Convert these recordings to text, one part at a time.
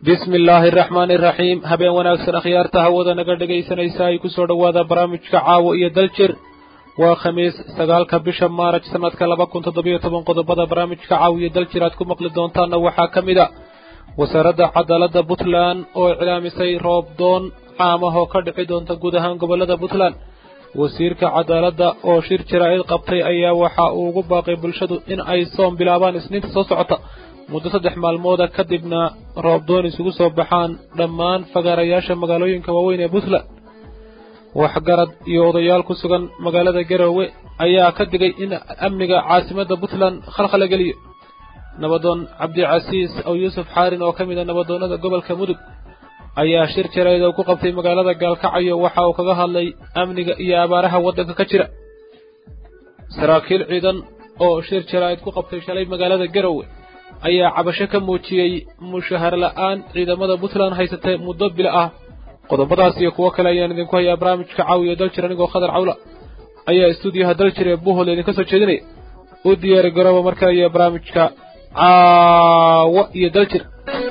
بسم الله الرحمن الرحيم هبين وناكسن أخيارتها ودنا قد جيسنا يكون وهذا برامج كعاو يدلشر وخميس سجالك بشم مارج سنة كلبا كنت ضبيط من قد بدأ برامج كعاو يدلشر أتكم مقلدون تانا وحاكمدا وسرد عدالة بطلان أو إعلام سي روب دون عامه قد عدون تجودهان قبل بطلان وسيرك عدالة أو شير شرائع قبطي أيا وحا وقباقي بلشدو إن أي صوم بلابان سنين تصعطة muddo 3 maalmood kadibna roob doon isugu soo baxaan dhammaan fagaarayaasha magaalooyinka waaweyn ee Puntland waxgarad iyo odayaal ku sugan magaalada Garowe ayaa ka digay in amniga caasimadda Puntland khalkhal galiyo nabadoon Cabdi Casiis oo Yuusuf Xaarin oo kamid ah nabadoonada gobolka Mudug ayaa shir jaraa'id ku qabtay magaalada Gaalkacyo waxa uu kaga hadlay amniga iyo abaaraha waddanka ka jira saraakiil ciidan oo shir jaraa'id ku qabtay shalay magaalada Garowe ayaa cabasho ka muujiyay mushahar la'aan ciidamada Puntland haysatay muddo bil ah qodobadaas iyo kuwa kale ayaan idinku hayaa barnaamijka caawiyo daljir anigoo Khadar Cawla ayaa stuudiyaha daljir ee Bohol idinka soo jeedinay u diyaar garooba markaa iyo barnaamijka caawa iyo daljir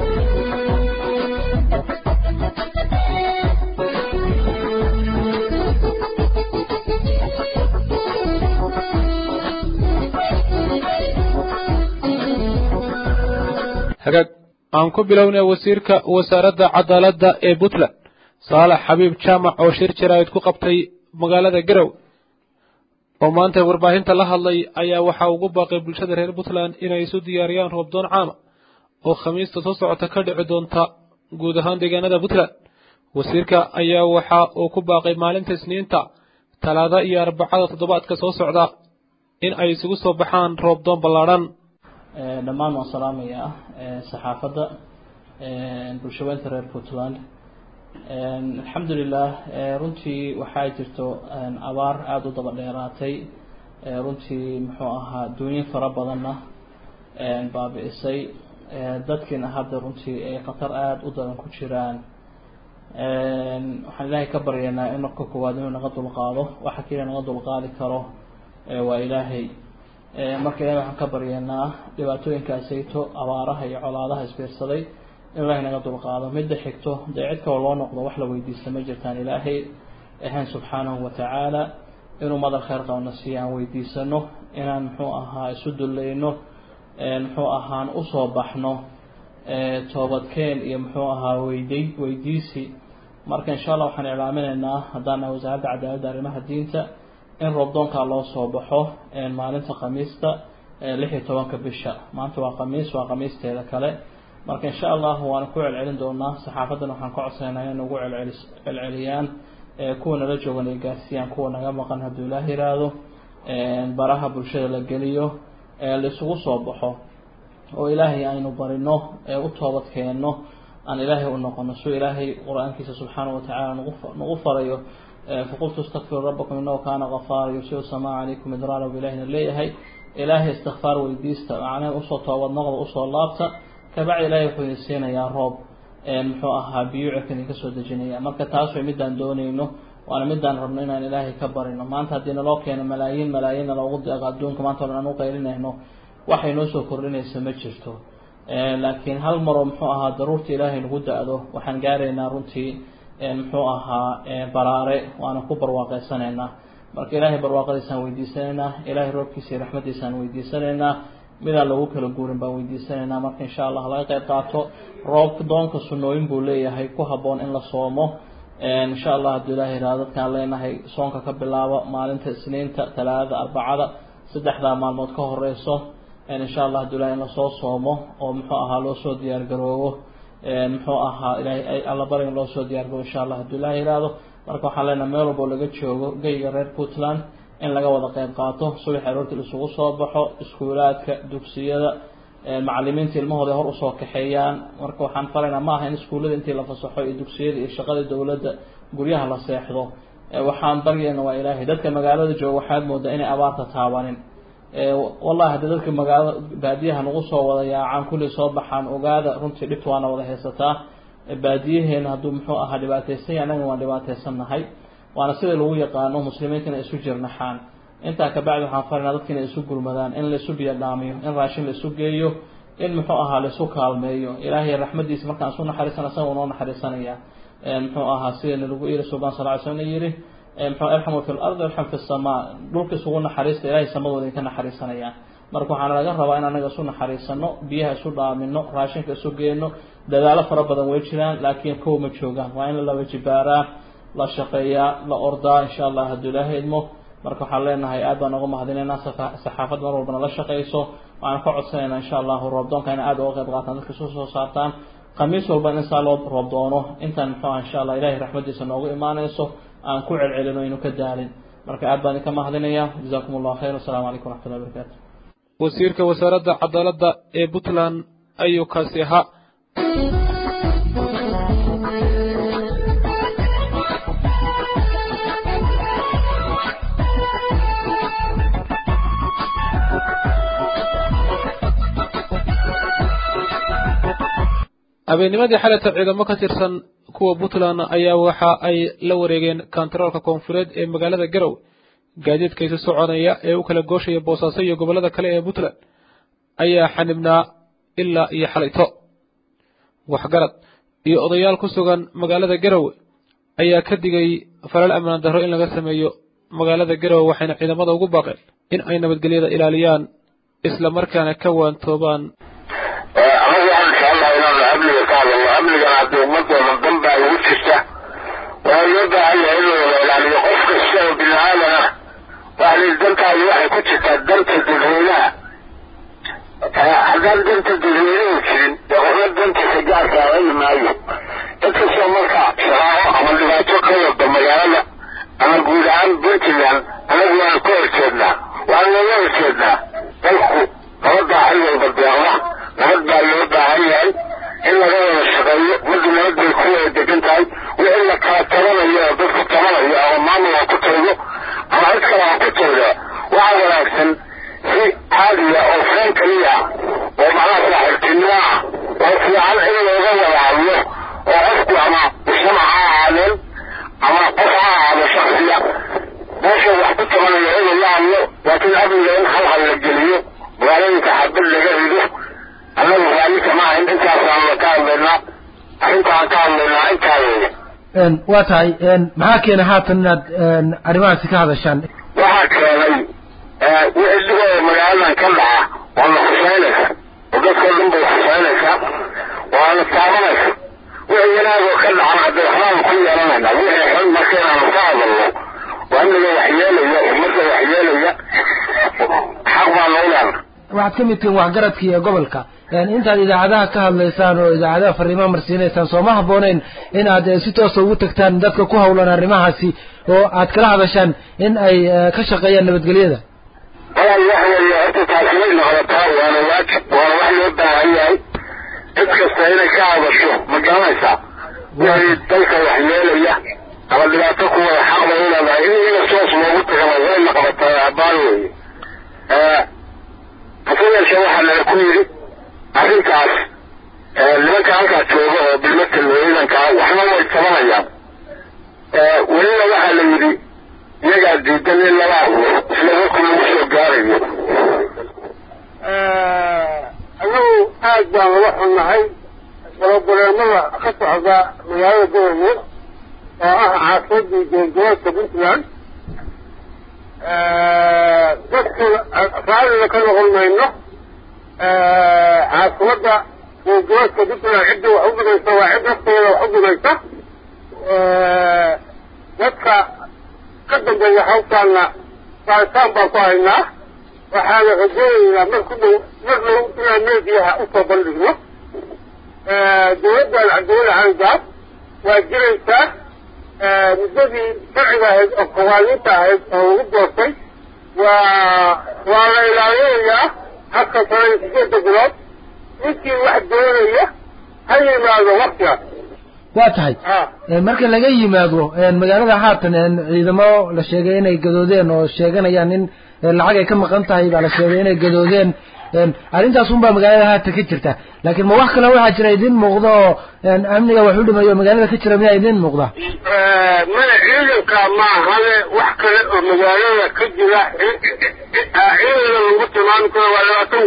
hagaag aan ku bilownay wasiirka wasaaradda cadaaladda ee Puntland Saalax Xabiib Jaamac oo shir jaraa'id ku qabtay magaalada Garowe oo maanta warbaahinta la hadlay ayaa waxa uu ugu baaqay bulshada reer Puntland inay isu diyaariyaan roob doon caama oo khamiista soo socota ka dhici doonta guud ahaan deegaanada Puntland wasiirka ayaa waxa uu ku baaqay maalinta Isniinta Talaada iyo Arbacada toddobaadka soo socda in ay isugu soo baxaan roob doon ballaaran dhammaan waan salaamayaa saxaafadda bulshooyinka reer Puntland alxamdulilah runtii waxaa jirto abaar aada u daba dheeraatay runtii muxuu ahaa duunyo fara badanna baabi'isay dadkiina hadda runtii ay khatar aada u daran ku jiraan waxaan ilaahay ka baryaynaa in marka koowaad inuu naga dulqaado waxa keliya naga dulqaadi karo waa ilaahay marka ilaahay waxaan ka baryaynaa dhibaatooyinkaasayto abaaraha iyo colaadaha isbiirsaday in ilaahay naga dulqaado midda xigto dee cid kale loo noqdo wax la weydiista ma jirtaan ilaahay ahaan subxaanahu watacaala inuu madal khayr qabna si aan weydiisano inaan muxuu ahaa isu dullayno muxuu ahaan usoo baxno toobadkeen iyo muxuu ahaa weydiisi marka insha allah waxaan iclaaminaynaa haddaan nahay wasaaradda cadaaladda arrimaha diinta in roobdoonkaa loo soo baxo maalinta khamiista 16 bisha maanta waa khamiisteeda kale marka insha allah waan ku celcelin doonaa saxaafadana waxaan ka codsanaynaa inay ugu celceliyaan kuwa nala joogan ay gaarsiiyaan kuwa naga maqan hadduu ilaah yiraahdo baraha bulshada la geliyo la isugu soo baxo oo ilaahay aynu barino u toobad keenno aan ilaahay u noqono soo ilaahay quraankiisa subxaanahu wa ta'ala nagu farayo فقلت استغفروا ربكم إنه كان غفارا يرسل السماء عليكم مدرارا بإلهنا الليهي إلهي استغفار ويديستا معناه أصوتا والنغض أصوى اللابتا كبع إلهي حيثينا يا رب محوأها بيوعك إنك سود الجنية مركة تاسوي مدان دونينه وأنا مدان ربنا إن إلهي كبرينه ما أنت هدينا لوك يعني ملايين لو غضي أقعدونك ما أنت لنا نوقيلنا هنا وحي نوسو كرين يسمجرته لكن هل مرة محوأها ضرورة إلهي نغضي أدوه وحنقارينا رنتي muxuu ahaa baraare waana ku barwaaqaysanayna marka ilaahay barwaaqadiisaan weydiisanaynaa ilaahay roobkiisa iyo raxmadiisaan weydiisanaynaa midaan lagu kala guurin baan weydiisanaynaa marka insha allah laga qayb qaato roobka doonka sunnooyin buu leeyahay ku habboon in la soomo insha allah hadduu ilaahay yidhahdo dadkaan leenahay soonka ka bilaabo maalinta Isniinta Talaada Arbacada 3 maalmood ka horeyso insha allah hadduu ilaahay in lasoo soomo oo muxuu ahaa loo soo diyaar garoobo muxuu ahaa ilaahay alla barin loo soo diyaar garoobo insha allah hadduu ilaahay yiraahdo marka waxaan leenahay meel walba laga joogo geyga reer Puntland in laga wada qayb qaato subax aroortii isugu soo baxo iskuulaadka dugsiyada macallimiinta ilmahooda hor u soo kaxeeyaan marka waxaan faraynaa ma aha in iskuulada intii la fasaxo iyo dugsiyada iyo shaqada dawladda guryaha la seexdo waxaan baryaynaa waa ilaahay dadka magaalada jooga waxaad moodaa inay abaarta taabanin والله هذا ذلك مجال باديها نقصه ولا عن كل صباح عن أجاد رنتي لبت وأنا ولا هستا باديه هنا هدوم حق أحد باتيسي أنا وأنا باتيسنا هاي وأنا سيد الوية قانون مسلمين كنا يسجر نحان أنت كبعد حافرنا ذلك كنا يسجر المدان إن لسوق يدامي إن راشين لسوق جيو in muxuu ahaa la isu kaalmeeyo ilaahay raxmadiisa markaan isu naxariisana isaga noo naxariisanaya muxuu ahaa sida lagu yiri subhanahu wa ta'ala yiri muxuu arhamu fil ardi arham fis samaa dhulka isugu naxariista ilaahay samadooda ka naxariisanaya marka waxaan laga rabaa in anaga isu naxariisano biyaha isu dhaamino raashinka isu geeno dadaalo fara badan way jiraan laakiin kow ma joogaan waa in la wajibaaraa la shaqeeyaa la ordaa insha Allah haddii ilaahay idmo marka waxaan leenahay aad baan uga mahadinaynaa saxaafad mar walba la shaqeyso waxaan ka codsanaynaa insha Allah roobdoonka in aad uga qayb qaataan dadka soo saartaan khamiis walba in saaloo roobdoono intaan muxuu insha Allah ilaahay raxmadiisa noogu imaanayso aan ku celcelino inuu ka daalin marka aad baan ka mahadinayaa jazakumullahu khayr assalamu alaykum wa rahmatullahi wa barakatuh wasiirka wasaaradda cadaaladda ee Puntland ayuu kaasi ahaa habeennimadii xalata ciidamo ka tirsan kuwa Puntland ayaa waxa ay la wareegeen kantaroolka koonfureed ee magaalada Garowe gaadiidkaysa soconaya ee u kala gooshaya Boosaaso iyo gobolada kale ee Puntland ayaa xanibnaa ilaa iyo xalayto waxgarad iyo odayaal ku sugan magaalada Garowe ayaa ka digay falal ammaan darro in laga sameeyo magaalada Garowe waxayna ciidamada ugu baaqeen in ay nabadgelyada ilaaliyaan isla markaana ka waantoobaan amniga hadii ummadda dhanba ay u jirta waa loo baahan yahay in la ilaaliyo qof kasta oo bini'aadana waxay dantaadu waxay ku jirtaa danta dadweynaha haddaan danta dadweynuhu jirin qofna dantiisa gaarka ahayn maayo dadkastoo marka shaqaaqo ama dhibaato ka wada magaalada ama guud ahaan Puntland anagu waan ka horjeednaa waan looga horjeednaa dalku nabadda xil walba deeqda nabad baa loo baahan yahay in laga wada shaqeeyo mid nabad bay ku wada degan tahay wixii la kala tabanayo oo dadku tabanayo ama maamul ha ku taydo ama cid kale ha ku taydo waxaa wanaagsan si caadiya oo feen kaliya oo macnaha saaxiibtinimo ah oo fiican in looga wada hadlo oo qofku ama mujtamac ha ahaadeen ama qof ha ahaado shaksiya meesha wax ku tabanayo in la hadlo laakiin amniga in hal la geliyo magaalooyinka xabad laga rido annagu raalika ma ahayn intaasaan ka hadlaynaa arrintaan ka hadlaynaa intaa weeye waa tahay maxaa keenay haatan inaad arrimahaasi ka hadashaan waxaa keenay wixii dhiboo magaaladan ka dhaca waana xusaynaysa oo dadkoo dhan bay xusaynaysaa waana taabanaysa wixii yanaagoo ka dhacan hadday waxbaan ku yeelanaynaa wixii xun marka inaanu ka hadalno waa amniga waxyeelaya ummadda waxyeelaya xaq baa noo leena waxaad ka mid tihiin waxgaradkii ee gobolka intaad idaacadaha ka hadlaysaan oo idaacadaha fariimaha marsiinaysaan soo ma habboonayn in aad si toosa ugu tagtaan dadka ku hawlan arrimahaasi oo aad kala hadashaan in ay ka shaqeeyaan nabadgelyada walaal wax weeye horta taasi way noqotaa waana waajib waana wax loo baahan yahay cid kasta inay ka hadasho ma garanaysaa wixii dalka waxyeelaya ama dhibaato ku wada xaq bay u leedahay in soos loogu tagaba way noqotaa abbaan weeye hase waxaa laga ku yidhi arrintaas nimanka halkaa jooga oo bilmatal ciidankaa waxna way tabanayaan welina waxaa la yidhi iyagaa diidan in lala hadlo isla warku lagu soo gaarayo anagu aad baan uga xunnahay borobuleemada ka socda magaalada Garowe oo ah caafimaddii gobolka Puntland dadku raallina ka noqon mayno caafimadda gobolka Puntland cidda wax u dhigaysa waa cid nafteeda wax u dhigaysa dadka ka dambeeya hawtaanna baaritaan baan ku haynaa waxaana rajaynaynaa mar dhow inaan meediyaha u soo bandhigno dowladdan cabdiweli xangaab waa jiraysaa muddadii sharciga ahayd oo qawaaniinta ahayd oo lagu doortay waa la ilaalinayaa habka sanada 8 bilood ninkii wax doonaya ha yimaado waktigaas waa tahay marka laga yimaado magaalada haatan ciidamo la sheegay inay gadoodeen oo sheeganayaan in lacag ay ka maqan tahay baa la sheegay inay gadoodeen arrintaas un baa magaalada haatan ka jirta laakiin ma wax kale waxaa jira idin muuqda oo amniga wax u dhimayo magaalada ka jira miyaa idin muuqda mana ciidanka ma ahane wax kale oo magaalada ka jira ciidana lagu tilmaami karo waa 20 weyn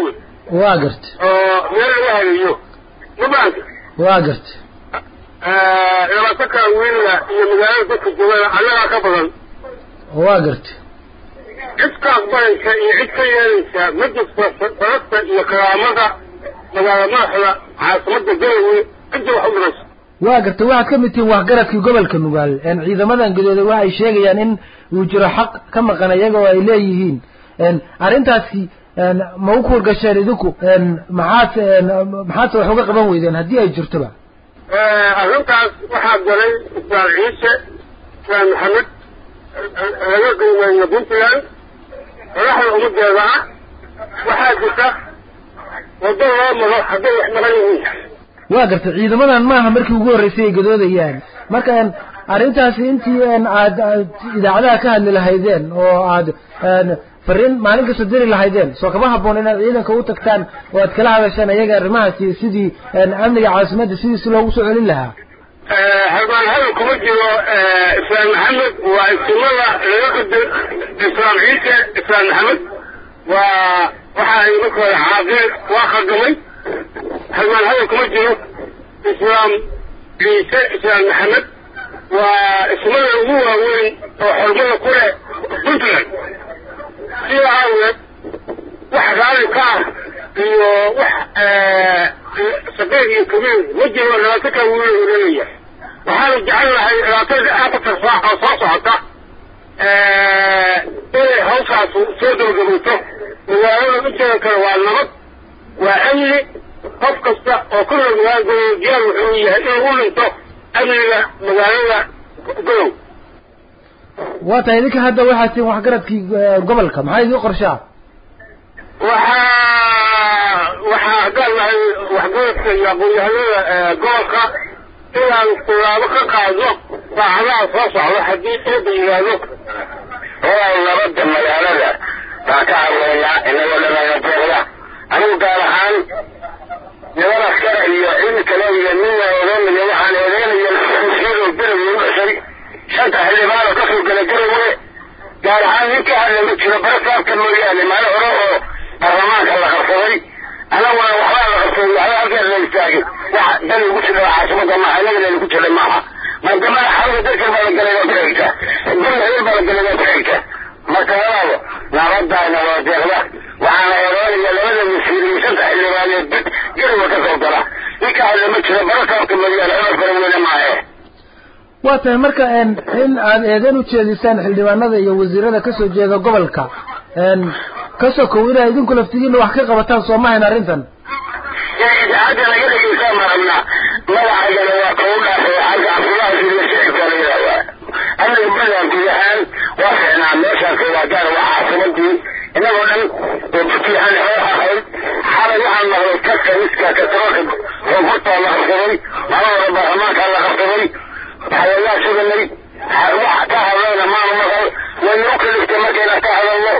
واجرت ميل وهايو نبان واجرت لما تكا ويلا يمدان تكا جوالا على كبرا واجرت عدك أقبلك عدك يالنسا مجلس فرصة يكرامة مجال مرحلة عاصمة الجوي عدك وحمرس واجرت واحد كمتين وحقرت في قبل كنوغال ان إذا مدن قدود واحد شيء إن وجرى حق كما كان يجوا إليهين ان أرنتاسي ان موكول قشاري دوكو ان محات وحوقا قبان ويدين هدي أي جرتبا أرنتاس واحد جلي إسماعيل عيسى إسماعيل محمد رجل من بنتلان راح الأمود جامعة وحادثة وضوء الله حدوه إحنا غنيين واجرت إذا مدن ما همركي وقول رسي قدود يعني مركا أرنتاسي انتي ان إذا عدها كهل للهيدين وعاد فرين مالك صدري لهيدين سو كما حبون ان ciidanka u tagtaan oo aad kala hadashaan ayaga arrimahaasi sidii amniga caasimada sidii loogu soo celin lahaa هذا كما جيرو إسلام محمد وإسمالا لقد إسلام عيسى إسلام محمد وحا يمكن عاقل واخدمي هذا كما جيرو إسلام عيسى إسلام محمد وإسمالا هو وين وحرمنا كره بنتلان في عاولة واحد عالي كار سبيل كبير وجه ولا تكون ولية وحاول جعلها لا تأخذ صاحة صاحة إيه هوسع صوت الجبوته وأنا مثل كروان وأمني قفقصة وكل المجال جال وحوية يقول أنت أمني مجالنا قلوا واتايدك هذا واحد وحقرتك قبلك ما هاي قرشة waxaa galay waxgoodka iyo aqoon-yahanada gobolka inaan tilaabo ka qaadno saacadaha soo socda haddii eeba yidhaahdo waa nabadda magaalada baa ka hadlaynaa inagoo dhamaayateeda anigu gaar ahaan niman askara iyo cid kale iyo nina odanaya waxaan eedeynaya siyadoo berayo u dhashay shanta xildhibaano ka soo gala garawe gaar ahaan ninka hadla ma jiro barasaabka mooyaane maalin hore oo baarlamaanka la qabsaday anaguna waxbaa la qabsaday waxba halkeed la istaagay wax dan ugu jira caasimada maaha inagana lagu jiray maaha maadamada xarunta dadka baa la galay waa ku xigta gurigeel baa la galay waa ku xigta marka walaalo nabadayna waa deeqda waxaana eedeynaya labada masiir iyo shanta xildhibaaneed dad gariga ka soo gala ninka hadla ma jiro barasaabka mooyaane cumar kale weyne maahe waa tahay marka in aad eedan u jeedisaan xildhibaanada iyo wasiirada ka soo jeeda gobolka kasoo kowina idinku laftigiina wax ka qabataan soo ma hayn arrintan idaacadda laga dhegeysaa marabna magacagana waa kagu dhaafay xagga cabdulaha sida shicibka la yidhahdaa amniga puntland guud ahaan waa ficnaa meeshaas waa gaar waa caasimadii inagoo dhan butiixan oo ahayd xalay waxaan maqlay kaskaniska katroolka koonfurtaa la qabsaday malahora baarlamaankaa la qabsaday waxyaalaha suganay wax ka hadlayna maanu maqal waynu u kaliftay markayna ka hadalno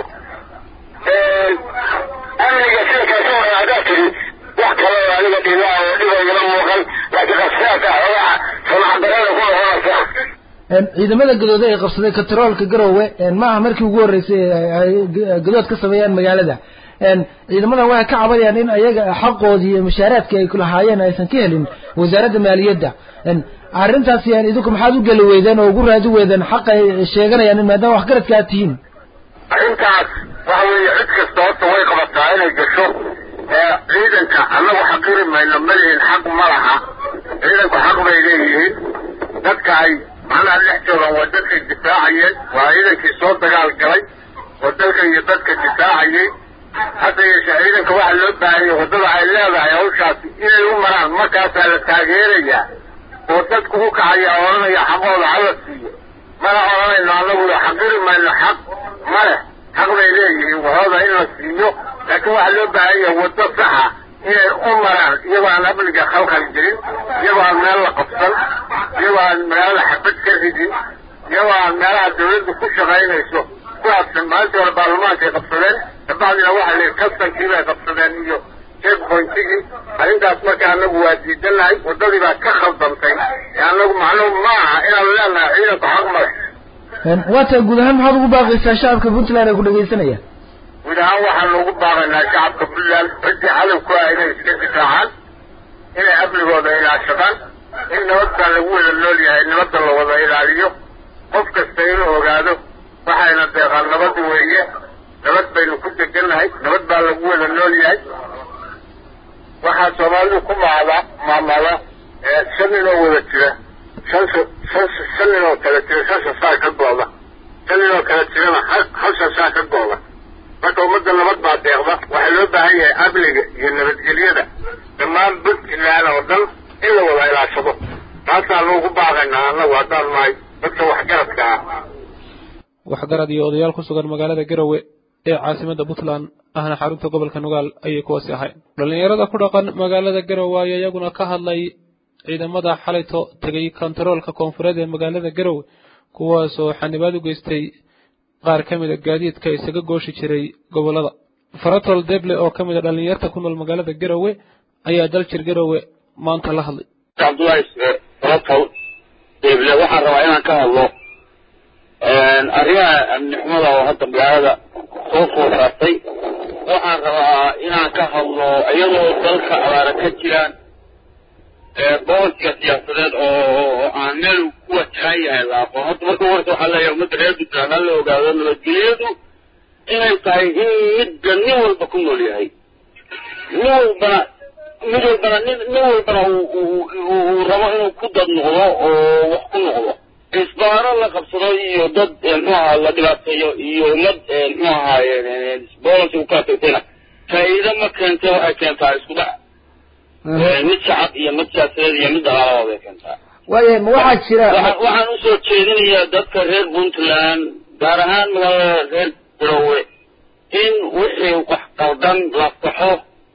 amniga sida kaasoo haddaad tiri wax kale oo aniga dhibaa oo dhibayala muuqan laakiin qassaaka xogaha samacdarada ku noqonaysa ciidamada gadooda ay qabsaday katroolka garowe maaha markii ugu horreysay ay gadood ka sameeyaan magaalada ciidamadan waxay ka cabanayaan in ayaga xaqoodii iyo mushaaraadkii ay lahaayeen aysan ka helin wasaaradda maaliyadda arrintaas yani idinku maxaad u geli weydeen oo ugu raadi weydeen xaq ay sheeganayaan in maadaama waxgaradka aad tihiin arrintaas waxa weeye cid kasta horta way qabataa inay gasho ciidanka annagu xaqiri mayno ma lihin xaq ma laha ciidanku xaq bay leeyihiin dadka ay macnaha dhex joogaan waa dadkay difaacayeen waa ciidankii soo dagaal galay oo dalka iyo dadka difaacayay hadda yeeshee ciidanka waxaa loo baahanya waddada ay leedahay hawshaasi inay u maraan markaasaa la taageerayaa oo dadku u kacaya oranaya xaqooda hala siiyo mana oranayno annagu xaqiri mayno xaq ma leh xaq bay leeyihiin wahooda in la siiyo laakiin waxaa loo baahan yahay waddo saxa inay u maraan iyagoo aan amniga khalkhal jirin iyagoo aan meel la qabsan iyagoo aan magaalada xabad ka ridin iyagoo aan meelaha dawladdu ku shaqaynayso ku habsan maalintii hore baarlamaankay qabsadeen kabacdina waxaa leeyihi kastankii bay qabsadeen iyo checkpointigii arrintaas marka anagu waa diidanahay waddadii baa ka khaldantay anagu macluum ma aha inaanu leenahay ciidanku xaq ma leh waata guud ahaan maxaad ugu baaqaysaa shacabka puntland ay ku dhegaysanayaan gudahaan waxaan ugu baaqaynaa shacabka puntland ciddii cadowku ah inay iska difaacaan inay amnigooda ilaashadaan in nabadbaa lagu wada nool yahay nabadda la wada ilaaliyo qof kasta inuu ogaado waxayna deeqaan nabad weeye nabad baynu ku degannahay nabad baa lagu wada nool yahay waxaa soomaalidu ku maamada shan ninoo wada jira shan ninoo kala jira shan sasaa ka gooda shan ninoo kala jirana hal sasaa ka gooda marka ummadda nabad baa deeqda waxaa loo baahan yahay amniga iyo nabadgelyada dhammaan puntland oo dhan in la wada ilaashado taasaanu ugu baaqaynaa annagu haddaan nahay dadka waxgaradka ah waxgarad iyo odayaal ku sugan magaalada garowe ee caasimadda puntland ahna xarunta gobolka nugaal ayay kuwaasi ahayn dhallinyarada ku dhaqan magaalada garowe ayaa iyaguna ka hadlay ciidamada xalayto tegay kontaroolka koonfureed ee magaalada garowe kuwaasoo xanibaad u geystay qaar ka mid a gaadiidka isaga gooshi jiray gobollada faratol deble oo ka mid a dhallinyarta ku nool magaalada garowe ayaa daljir garowe maanta la hadlay cabdullaahi faratol deble waxaan rabaa inaan ka hadlo arrimaha amni xumada oo hadda magaalada soo foosaartay waxaan rabaa inaan ka hadlo iyadoo dalka abaara ka jiraan booliska siyaasadeed oo aan meel ku wajahan yahay la aqoon horta marka horta waxaa leeyahay ummadda reer puntland ha la ogaado nabadgelyadu inay tahay in midba nin walba ku nool yahay nin walbana uu rabo inuu ku dad noqdo oo wax ku noqdo isbaaro la qabsado iyo dad muxuu ahaa la dhibaateeyo iyo ummad muxuu ahaaye booliska u kala tagtayna faa'iido ma keentay waxay keentaa isku dhac mid shacab iyo mid siyaasadeed iyo mid dhaqaalada bay keentaa waayahay ma waxaa jira waxaan usoo jeedinayaa dadka reer puntland gaar ahaan magaalada reer garowe in wixii wax qaldan la saxo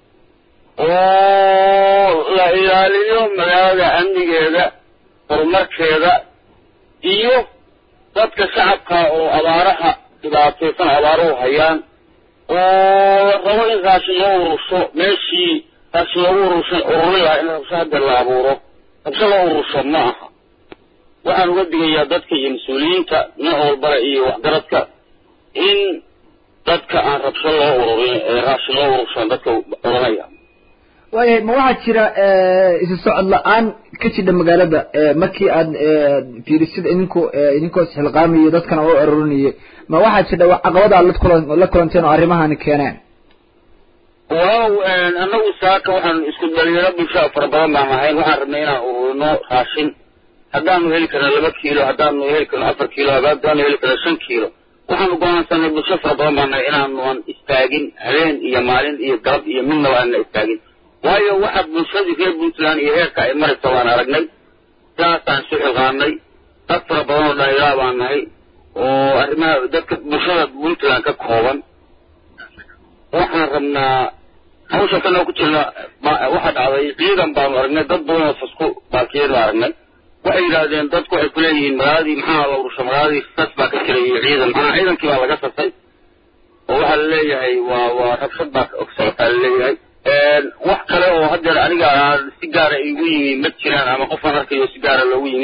oo la ilaaliyo magaalada amnigeeda horumarkeeda iyo dadka shacabka oo abaaraha dhibaataysan abaaruhu hayaan oo rabo in raashin loo ururso meeshii raashin loogu ururin lahaa in rabsho hadda la abuuro rabsho loo ururso ma aha waxaan uga digayaa dadka iyo mas-uuliyiinta nooc walbale iyo waxgaradka in dadka aan rabsho loo ururin raashin loo urursan dadka oranaya waayahay ma waxaa jira isu socod la-aan ka jidha magaalada markii aad fiirisid idinkoo isxilqaamiyo dadkana oo arorinayay ma waxaa jira caqabada aad la kulanteen oo arrimahani keeneen waaw annagu saaka waxaan isku dhalinyaro bulshaa fara badan baan ahayn waxaan rabnay inaan ururino raashin haddaanu heli karno 2 kiilo haddaanu heli karno 4 kiilo haddaanu heli karno 5 kiilo waxaanu go'aansanay bulsho fara badan baan nahay inaanan istaagin habeen iyo maalin iyo galab iyo midnaba aanan istaagin waayo waxa bulshadii reer puntland iyo heerka ay maraysa waan aragnay saasaan isu xilqaanay dad fara badan oo dhalinyaro baan nahay oo arrimaha dadka bulshada puntland ka kooban waxaan rabnaa hawsha tan oo ku jirna waxa dhacday ciidan baanu aragnay dad badan oo fasku baakiyeed baan aragnay waxay yidhaahdeen dadku waxay ku leeyihiin magaaladii maxaa la urusha magaaladii sas baa ka jiray iyo ciidan maxaa ciidankii baa laga sasay oo waxaa la leeyahay waa rabshad baa socotaa la leeyahay wax kale oo haddeer aniga si gaara igu yimi ma jiraan ama qofaan arkayo si gaara loogu yimi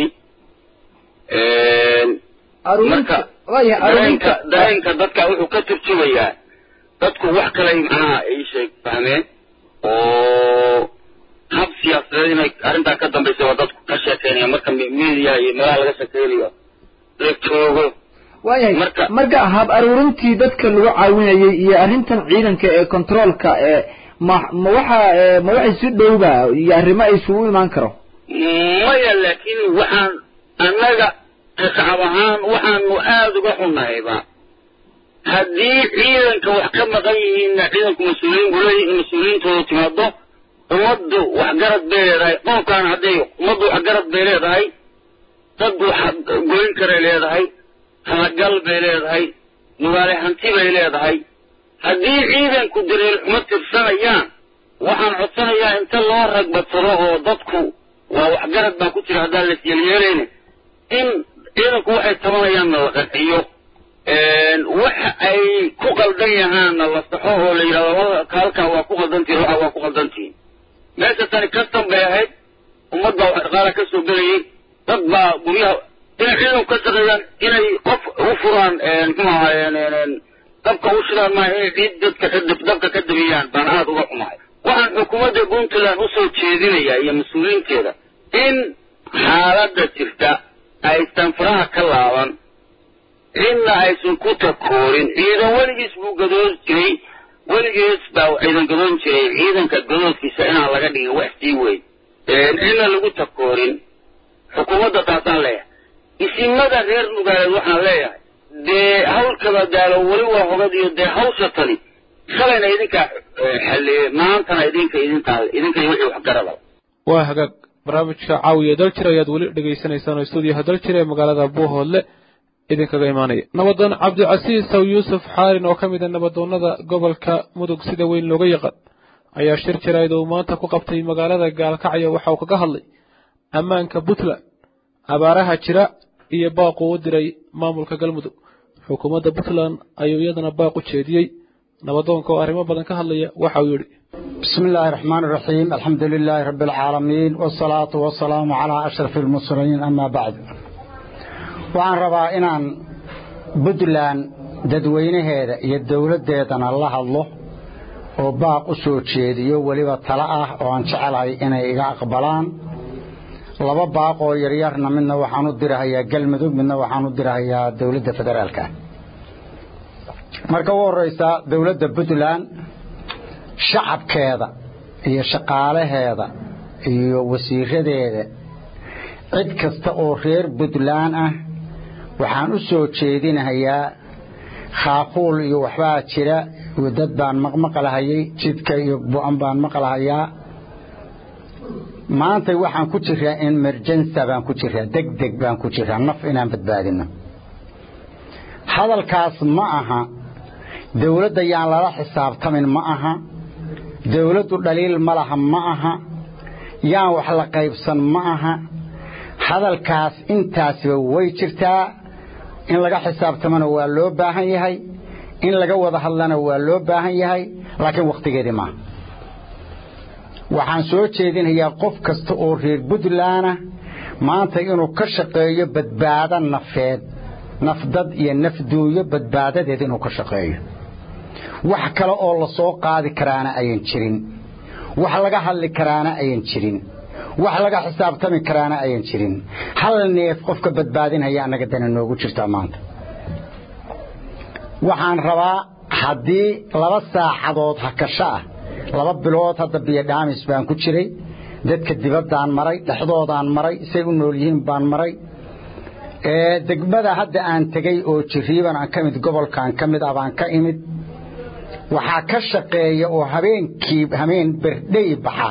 marka dareenka dadka wuxuu ka turjumayaa dadku wax kale macnaha ay sheeg fahmeen oo hab siyaasadeed inay arrintaa ka dambaysa waa dadku ka sheekeynaya marka media iyo meelaha laga sheekeynayo la joogo waayahay marka hab aruurintii dadka lagu caawinayay iyo arrintan ciidanka ee controolka ma waxay si dhowba iyo arrimo ay isugu imaan karo maya laakiin waxaan annaga shacab ahaan waxaanu aada uga xunnahayba haddii ciidanka wax ka maqan yihiinna ciidanku mas-uuliyiintooda timaado ummaddu waxgarad bay leedahay qoonkaan hadday ummaddu waxgarad bay leedahay dad wax goyn karay leedahay halagal bay leedahay nugaale hanti bay leedahay haddii ciidanku dareer xumo tirsanayaan waxaan codsanayaa inta loo ragbadsado oo dadku waa waxgarad baa ku jira haddaan las yeelyeelayna in ciidanku waxay tabanayaanna la qanciyo waxa ay ku qaldan yahaanna la saxo oo la yidhahdo halkaa waa ku qaldantihin waxa waa ku qaldantihin meesha tani kastan bay ahayd ummad baa wax dhaqaala ka soo gelayay dad baa guryaha inay ciidanku ka shaqeeyaan inay qof u furaan muxuu ahaayeen dabka u shidaan maaha inay ciid dabka ka damiyaan baan aada uga xumahay waxaan xukuumadda puntland usoo jeedinayaa iyo mas-uuliyiinteeda in xaaladda jirta aysan faraha ka laaban cidna aysan ku takoorin ciidan weligiis buu gadoon jiray weligees baa ciidan gadoon jiray ciidanka gadoodkiisa inaan laga dhigin wax sii weyn cidna lagu takoorin xukuumadda taasaan leeyahay isimada reer nugaaleed waxaan leeyahay dee hawlkaba daalo weli waa hogad iyo dee hawsha tani shalayna idinka xalliye maantana idinka iyo wixii waxgarada waa hagaag barnaamijka caawiya daljir ayaad weli dhegaysanaysaan oo stuudiyaha daljir ee magaalada buuhoodle idinkaga imaanaya nabadoon cabdicasiis saw yuusuf xaarin oo ka mid a nabadoonnada gobolka mudug sida weyn looga yaqaan ayaa shir jaraa'id uu maanta ku qabtay magaalada gaalkacyo waxa uu kaga hadlay ammaanka puntland abaaraha jira iyo baaq uu u diray maamulka galmudug xukuumadda puntland ayuu iyadana baaq u jeediyey nabadoonka oo arrimo badan ka hadlaya waxa uu yidhi بسم الله الرحمن الرحيم الحمد لله رب العالمين والصلاة والسلام على أشرف المرسلين أما بعد وعن ربائنا بدلان ددوينه هذا يدولة ديتنا الله وباق أسود شيديو وليبا طلعه وعن شعلي إنا إيقا أقبلان لبا باق ويريارنا منا وحانو الدرها يا قلمدو منا وحانو الدرها يا دولة فدرالكا مركو الرئيسة دولة بدلان shacabkeeda iyo shaqaalaheeda iyo wasiiradeeda cid kasta oo reer Puntland ah waxaan u soo jeedinayaa khaaquul iyo waxbaa jira dad baan maqmaqalahayay jidka iyo bu'an baan maqlahayaa maanta waxaan ku jiraa emergency baan ku jiraa degdeg baan ku jiraa naf inaan badbaadino hadalkaas ma aha dawladda yaan lala xisaabtamin ma aha dawladdu dhaliil malaha ma aha yaan wax la qaybsan ma aha hadalkaas intaasba way jirtaa in laga xisaabtamana waa loo baahan yahay in laga wada hadlana waa loo baahan yahay laakiin waqtigeedii ma waxaan soo jeedinayaa qof kasta oo reer Puntland maanta inuu ka shaqeeyo badbaado nafeed nafdad iyo nafduuyo badbaadadeed inuu ka shaqeeyo wax kale oo la soo qaadi karaana ayan jirin wax laga hadli karaana ayan jirin wax laga xisaabtami karaana ayan jirin hal neef qofka badbaadinaya anaga dana noogu jirta maanta waxaan rabaa hadii 2 saacadood hakasha 2 bilood hadda biyo dhaamis baan ku jiray dadka dibadaan maray dhaxdoodaan maray say u nool yihiin baan maray degmada hadda aan tagay oo jiriiban aan kamid gobolkan kamid abaan ka imid waxa ka shaqeeya oo habeen birday baxa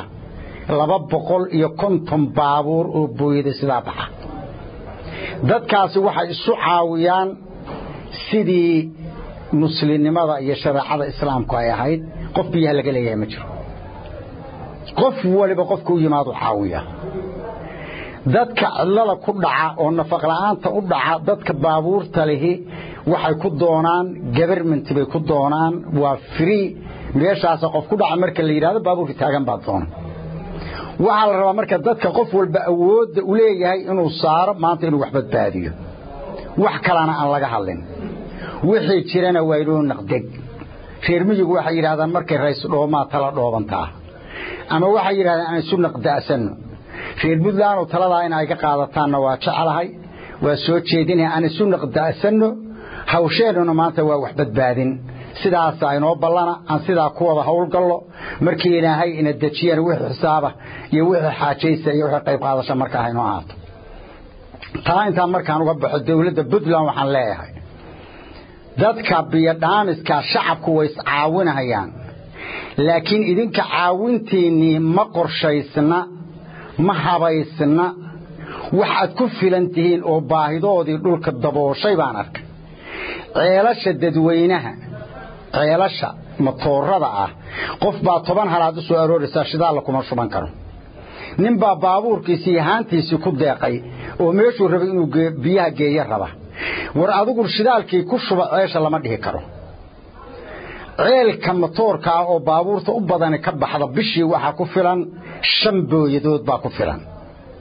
250 baabuur oo booyada sida baxa dadkaasi waxa isu caawiyaan sidii muslimnimada iyo shariicada islaamku ay ahayd qof biyaha laga leeyahay ma jiro qof waliba qofku yimaado caawiya dadka cilada ku dhaca oo nafaq la'aanta u dhaca dadka baabuurta lehi waxay ku doonaan government bay ku doonaan waa free meeshaas qof ku dhaca marka la yiraahdo baabuurka taagan baad doona waxa la rabaa marka dadka qof walba awood u leeyahay inuu saaro maanta inuu wax badbaadiyo wax kalena aan laga hadlin wixii jirana waa inuu naqdeg reer miyigu waxa yiraahdaan markay rays dhoomaa tala dhoobantaa ama waxa yiraahdaan aan isu naqdaasano reer Puntland oo talada in ay ka qaadataanna waa jecelahay waa soo jeedinay aan isu naqdaasano hawsheeduna maanta waa wax badbaadin sidaas ay noo ballana aan sidaa ku wada hawl gallo markii ilaahay ina dajiyeen wixii xisaaba iyo wixii xaajaysa iyo wixii qayb qaadasho marka ay noo ahaato taa inta markaan uga baxo dawladda Puntland waxaan leeyahay dadka biyo dhaamiska shacabku way caawinayaan laakiin idinka caawintiini ma qorshaysna ma habaysna waxaad ku filantihiin oo baahidoodii dhulka dabooshay baan arkay ceelasha dadweynaha ceelasha matoorada ah qof baa 10 halaad u soo arooraysa shidaal kuma shuban karo nin baa baabuurkiisii haantiisii ku deeqay oo meeshuu rabay inuu biyaha geeyo raba war adigu shidaalkii ku shuba ceesha lama dhihi karo ceelka matoorka oo baabuurta u badan ka baxda bishii waxa ku filan 5 booyadood baa ku filan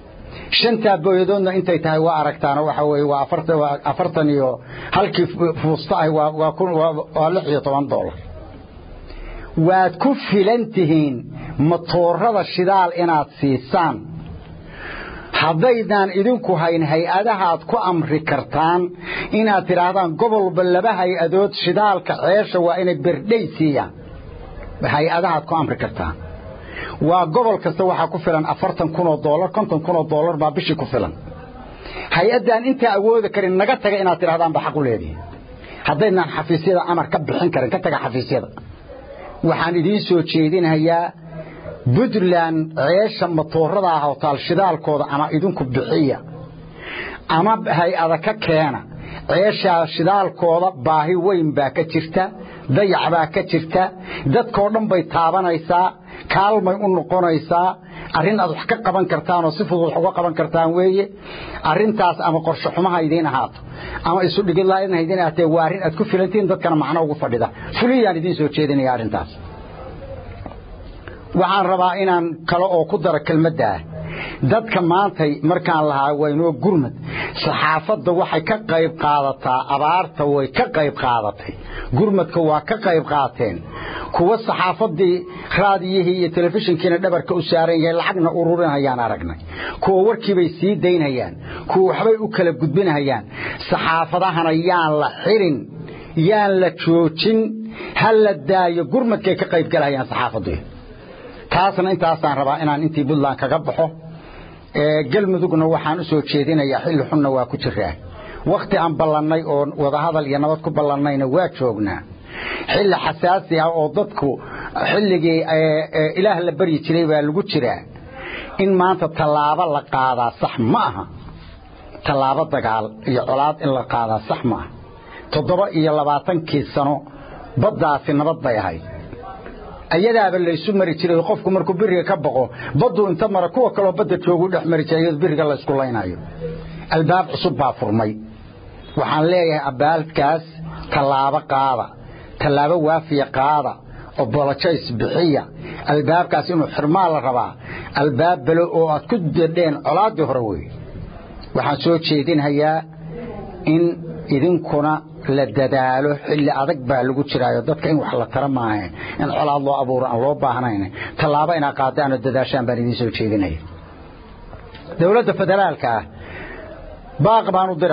shanta booyadoodna intay tahay waa aragtaan waxa weeye waa 40 iyo halkii fuusta ay waa $16 waad ku filantihiin matoorada shidaal inaad siisaan haddaydan idinku hayn hay-adahaad ku amri kartaan inaad tidhaahdaan gobolba laba hay-adood shidaalka ceesha waa inay berdhay siiyaan hay-adahaad ku amri kartaan waa gobol kasta waxaa ku filan $40,000 $50,000 baa bishii ku filan hay-adan inta awoodi karin naga taga inaad tidhaahdaan ba xaq u leedihiin haddaydan xafiisyada amar ka bixin karin ka taga xafiisyada waxaan idiin soo jeedinayaa Puntland ceesha matoorada ah oo taal shidaalkooda ama idinku bixiya ama hay-ada ka keena ceesha shidaalkooda baahi weyn baa ka jirta dayac baa ka jirta dadkoo dhan bay taabanaysaa kaalmay u noqonaysaa arrin aad wax ka qaban kartaan oo si fudud wax uga qaban kartaan weeye arrintaas ama qorshe xumaha idiin ahaato ama isu dhigid la'aan idiin ahaatee waa arrin aad ku filantiin dadkana macno ugu fadhida fuliyaan idiin soo jeedinaya arrintaas waxaan rabaa inaan kale oo ku daro kelmadda dadka maantay markaan lahaa waynoo gurmad saxaafadda waxay ka qayb qaadataa abaarta way ka qayb qaadatay gurmadka waa ka qayb qaateen kuwa saxaafadii raadiyihii iyo telefishinkiina dhabarka u saaran yahay lacagna ururinayaan aragnay kuwa warkiibay sii daynayaan kuwa waxbay u kala gudbinayaan saxaafadahana yaan la xirin yaan la joojin hal la daayo gurmadkay ka qayb galayaan saxaafaddu taasna intaasaan rabaa inaan intii Puntland kaga baxo galmudugna waxaan u soo jeedinayaa xilli xunna waa ku jiraa waqti aan ballanay oo wada hadal iyo nabad ku ballanayna waa joognaa xilli xasaasi ah oo dadku xilligii ilaah la bari jiray baa lagu jiraa in maanta talaabo la qaadaa sax ma aha talaabo dagaal iyo colaad in la qaadaa sax ma aha 27 sano baddaasi nabad bay ahayd ayadaaba la isu mari jiray qofku markuu biriga ka baqo baddu inta mara kuwa kale badda joogu dhex mari jiray biriga la isku leynayo albaab cusub baa furmay waxaan leeyahay abaalkaas talaabo qaada talaabo waafiya qaada oo bolojays bixiya albaabkaas inuu xirmaa la rabaa albaab balo oo aad ku dadeen colaadii hore weey waxaan soo jeedinayaa in idinkuna la dadaalo xilli adag baa lagu jiraayo dadka in wax la tara maahay in colaad loo abuuro aan loo baahnayn talaabo ina qaadaan oo dadaashaan baan idin soo jeedinaya dawladda federaalka baaqbaan u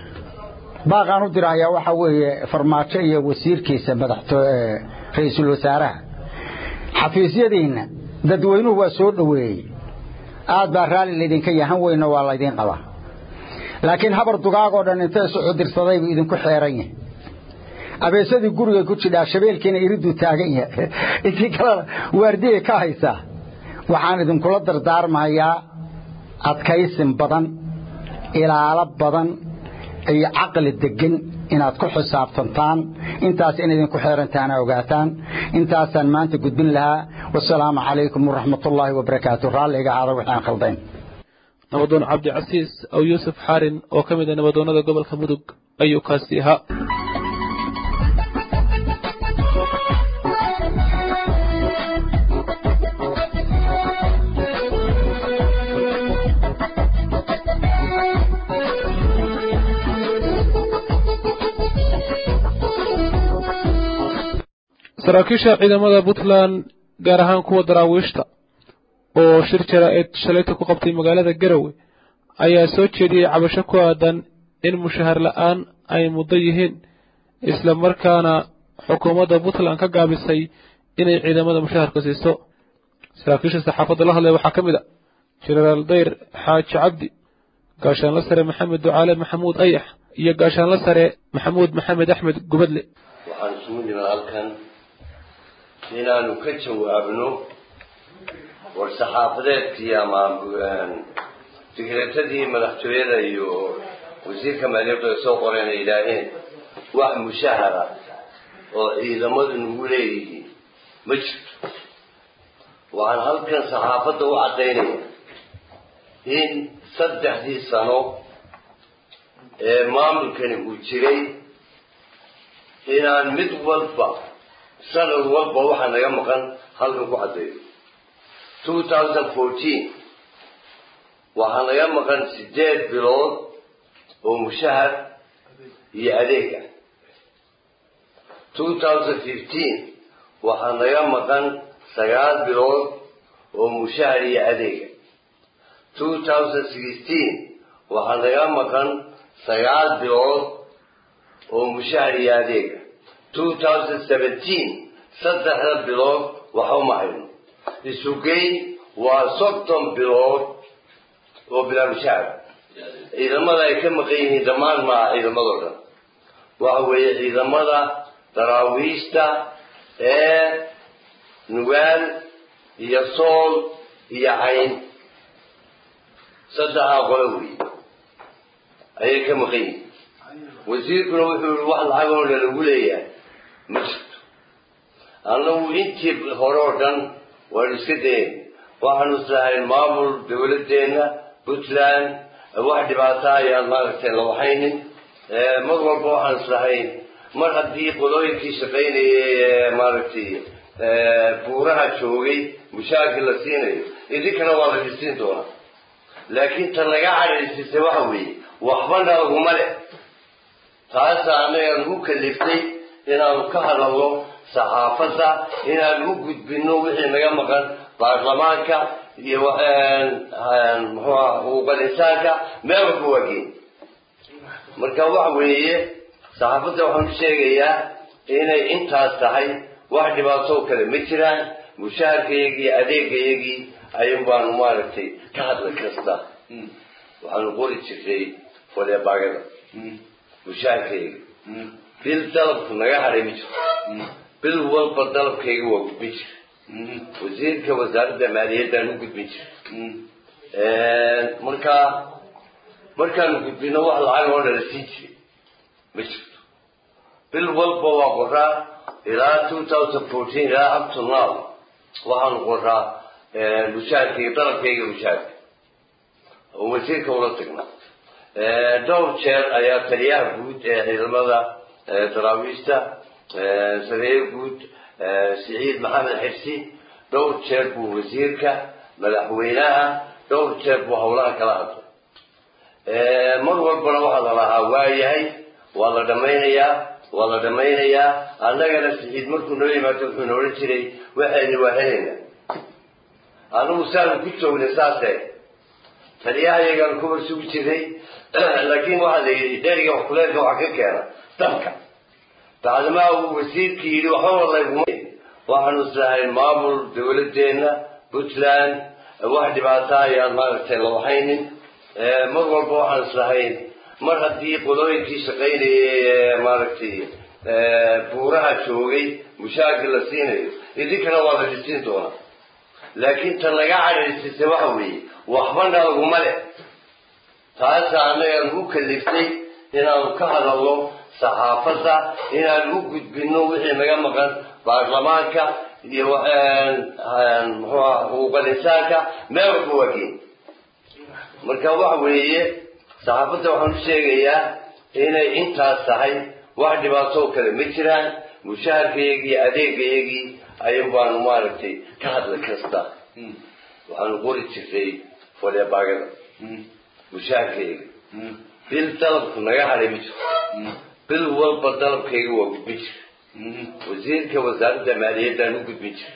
dirayaa waxa weeye farmaajo iyo wasiirkiisa madaxtooyada ra'iisul wasaaraha xafiisyadiina dadweynuhu waa soo dhaweeyay aad baa raali idinka yahan weyna waa la idin qabaa laakiin habar dugaagoo dhan inta isu xudirsaday buu idinku xeeran yahay abeesadii guriga ku jidhaa shabeelkiina iridu taagan yahay intii kale waardiye ka haysa waxaan idinkula dardaarmayaa adkaysin badan ilaalo badan iyo caqli degan inaad ku xisaabtantaan intaas in idinku xeerantaan ogaataan intaasaan maanta gudbin lahaa wassalaamu calaykum waraxmatullaahi wabarakaatuh raalliga aada waxaan khaldayn nabadoon cabdi casiis oo yuusuf xaarin oo ka mid ah nabadoonnada gobolka mudug ayuu kaasi ahaa saraakiisha ciidamada Puntland gaar ahaan kuwa daraawiishta oo shir jaraa'id shalayta ku qabtay magaalada Garowe ayaa soo jeediyay cabasho ku aadan in mushahar la'aan ay muddo yihiin isla markaana xukuumadda Puntland ka gaabisay inay ciidamada mushaharka siiso saraakiisha saxaafadda la hadlay waxaa ka mid ah Generaal Dayr Xaaji Cabdi gaashaanle sare Maxamed Ducaale Maxamuud Ayax iyo gaashaanle sare Maxamuud Maxamed Axmed Gubadle waxaan isugu nimid halkan inaanu ka jawaabno war saxaafadeedkii ama fikradii madaxtooyada iyo wasiirka maaliyadda soo qoreen ay yidhaaheen wax mushahara oo ciidamadu nagu leeyihiin ma jirto waxaan halkan saxaafadda u caddaynaya in 3 sano ee maamulkani uu jiray inaan mid walba sanad walba waxaa naga maqan halkan ku caddeeyo 2014 waxaa naga maqan 8 bilood oo mushahar iyo adeeg ah 2015 waxaa naga maqan 9 bilood oo mushahar iyo adeeg ah 2016 waxaa naga maqan 9 bilood oo mushahar iyo adeeg ah 2017 saddexda bilood waxa ma hayno isugeyn waa 30 bilood oo bilaa mushahar ciidamada ay ka maqan yihiin dhammaan ma ciidamadooda waxa weeye ciidamada daraawiishta ee nugaal iyo sool iyo cayn saddexa qolo wey ayay ka maqan yihiin wasiirkuna wuxuu yidhi wax lacag oo lagu leeyahay ma jirto annagu intii hore oo dhan waan iska dayn waxaanu islahayn maamul dowladeenna puntland wax dhibaato ayaan maaragtay la waxaynin mar walba waxaan islahayn mar haddii qolooyinkii shaqaynayay maaragtay buuraha joogay mushaarkii la siinayo idinkana waa la dhisiin doonaa laakiin tan laga cadhaysisay waxa weeye waxbana laguma leh taasa annagaan u kaliftay inaanu ka hadalno saxaafadda inaanu u gudbinno wixii naga maqan baarlamaanka iyo muxuuha xuquuqal insaanka meel walba waageyn marka waxa weeye saxaafadda waxaan u sheegayaa inay intaas tahay wax dhibaatoo kale ma jiraan mushaharkayagii adeegayagii ayun baanu maaragtay ka hadla kasta waxaanu qori jirtay foleebaagada mushaharkayga bil dalabku naga hadhay ma jiro bil walba dalabkayga waa gudbin jira wasiirka wasaaradda maaliyaddaan u gudbin jira markaanu gudbino wax lacag oo nala siin jiray ma jirto bil walba waa qoraa ilaa 2014 ilaa up to now waxaanu qoraa mushaharkayga dalabkayga mushaharka oo wasiirka ula tagnaa dhowr jeer ayaa taliyaha guud ee ciidamada daraawiishta sareeye guud siciid maxamed xirsi dhowr jeer buu wasiirka madaxweynaha dhowr jeer buu howlaha kala hadlay mar walbana waxaa la lahaa waayahay waa la dhammaynayaa annagana siciid markuu noo yimaado wuxuu noolan jiray waxayni waa helaynaa anigu saanu ku joognay saasee taliyaha iyagaan ku warsugi jiray laakiin waxaa la yidhi dheriga kuleelka waxa ka keena dabka bacdimaa uu wasiirkii yidhi waxba walayguma waxaanu islahayn maamul dowladeenna puntland wax dhibaato ayaan maaragtay la waxaynin mar walba waxaan islahayn mar haddii qolooyinkii shaqaynayay maaragtay buuraha joogay mushaarkii la siinayo idinkana waa la dhisiin doonaa laakiin tan laga cadhaysisay waxa weeye waxbana laguma leh taasa annagaan u kaliftay inaanu ka hadalno saxaafadda inaanu u gudbinno wixii naga maqan baarlamaanka iyo muxuuha xuquuqal insaanka meel walba waageyn marka waxa weeye saxaafadda waxaan u sheegayaa inay intaas tahay wax dhibaatoo kale ma jiraan mushaharkayagii adeegayagii ayun baanu maaragtay ka hadla kasta waxaanu qori jirtay foleebaagada mushaharkayga bil dalabku naga hadhay ma jiro bil walba dalabkayga waa gudbin jira wasiirka wasaaradda maaliyaddaan u gudbin jira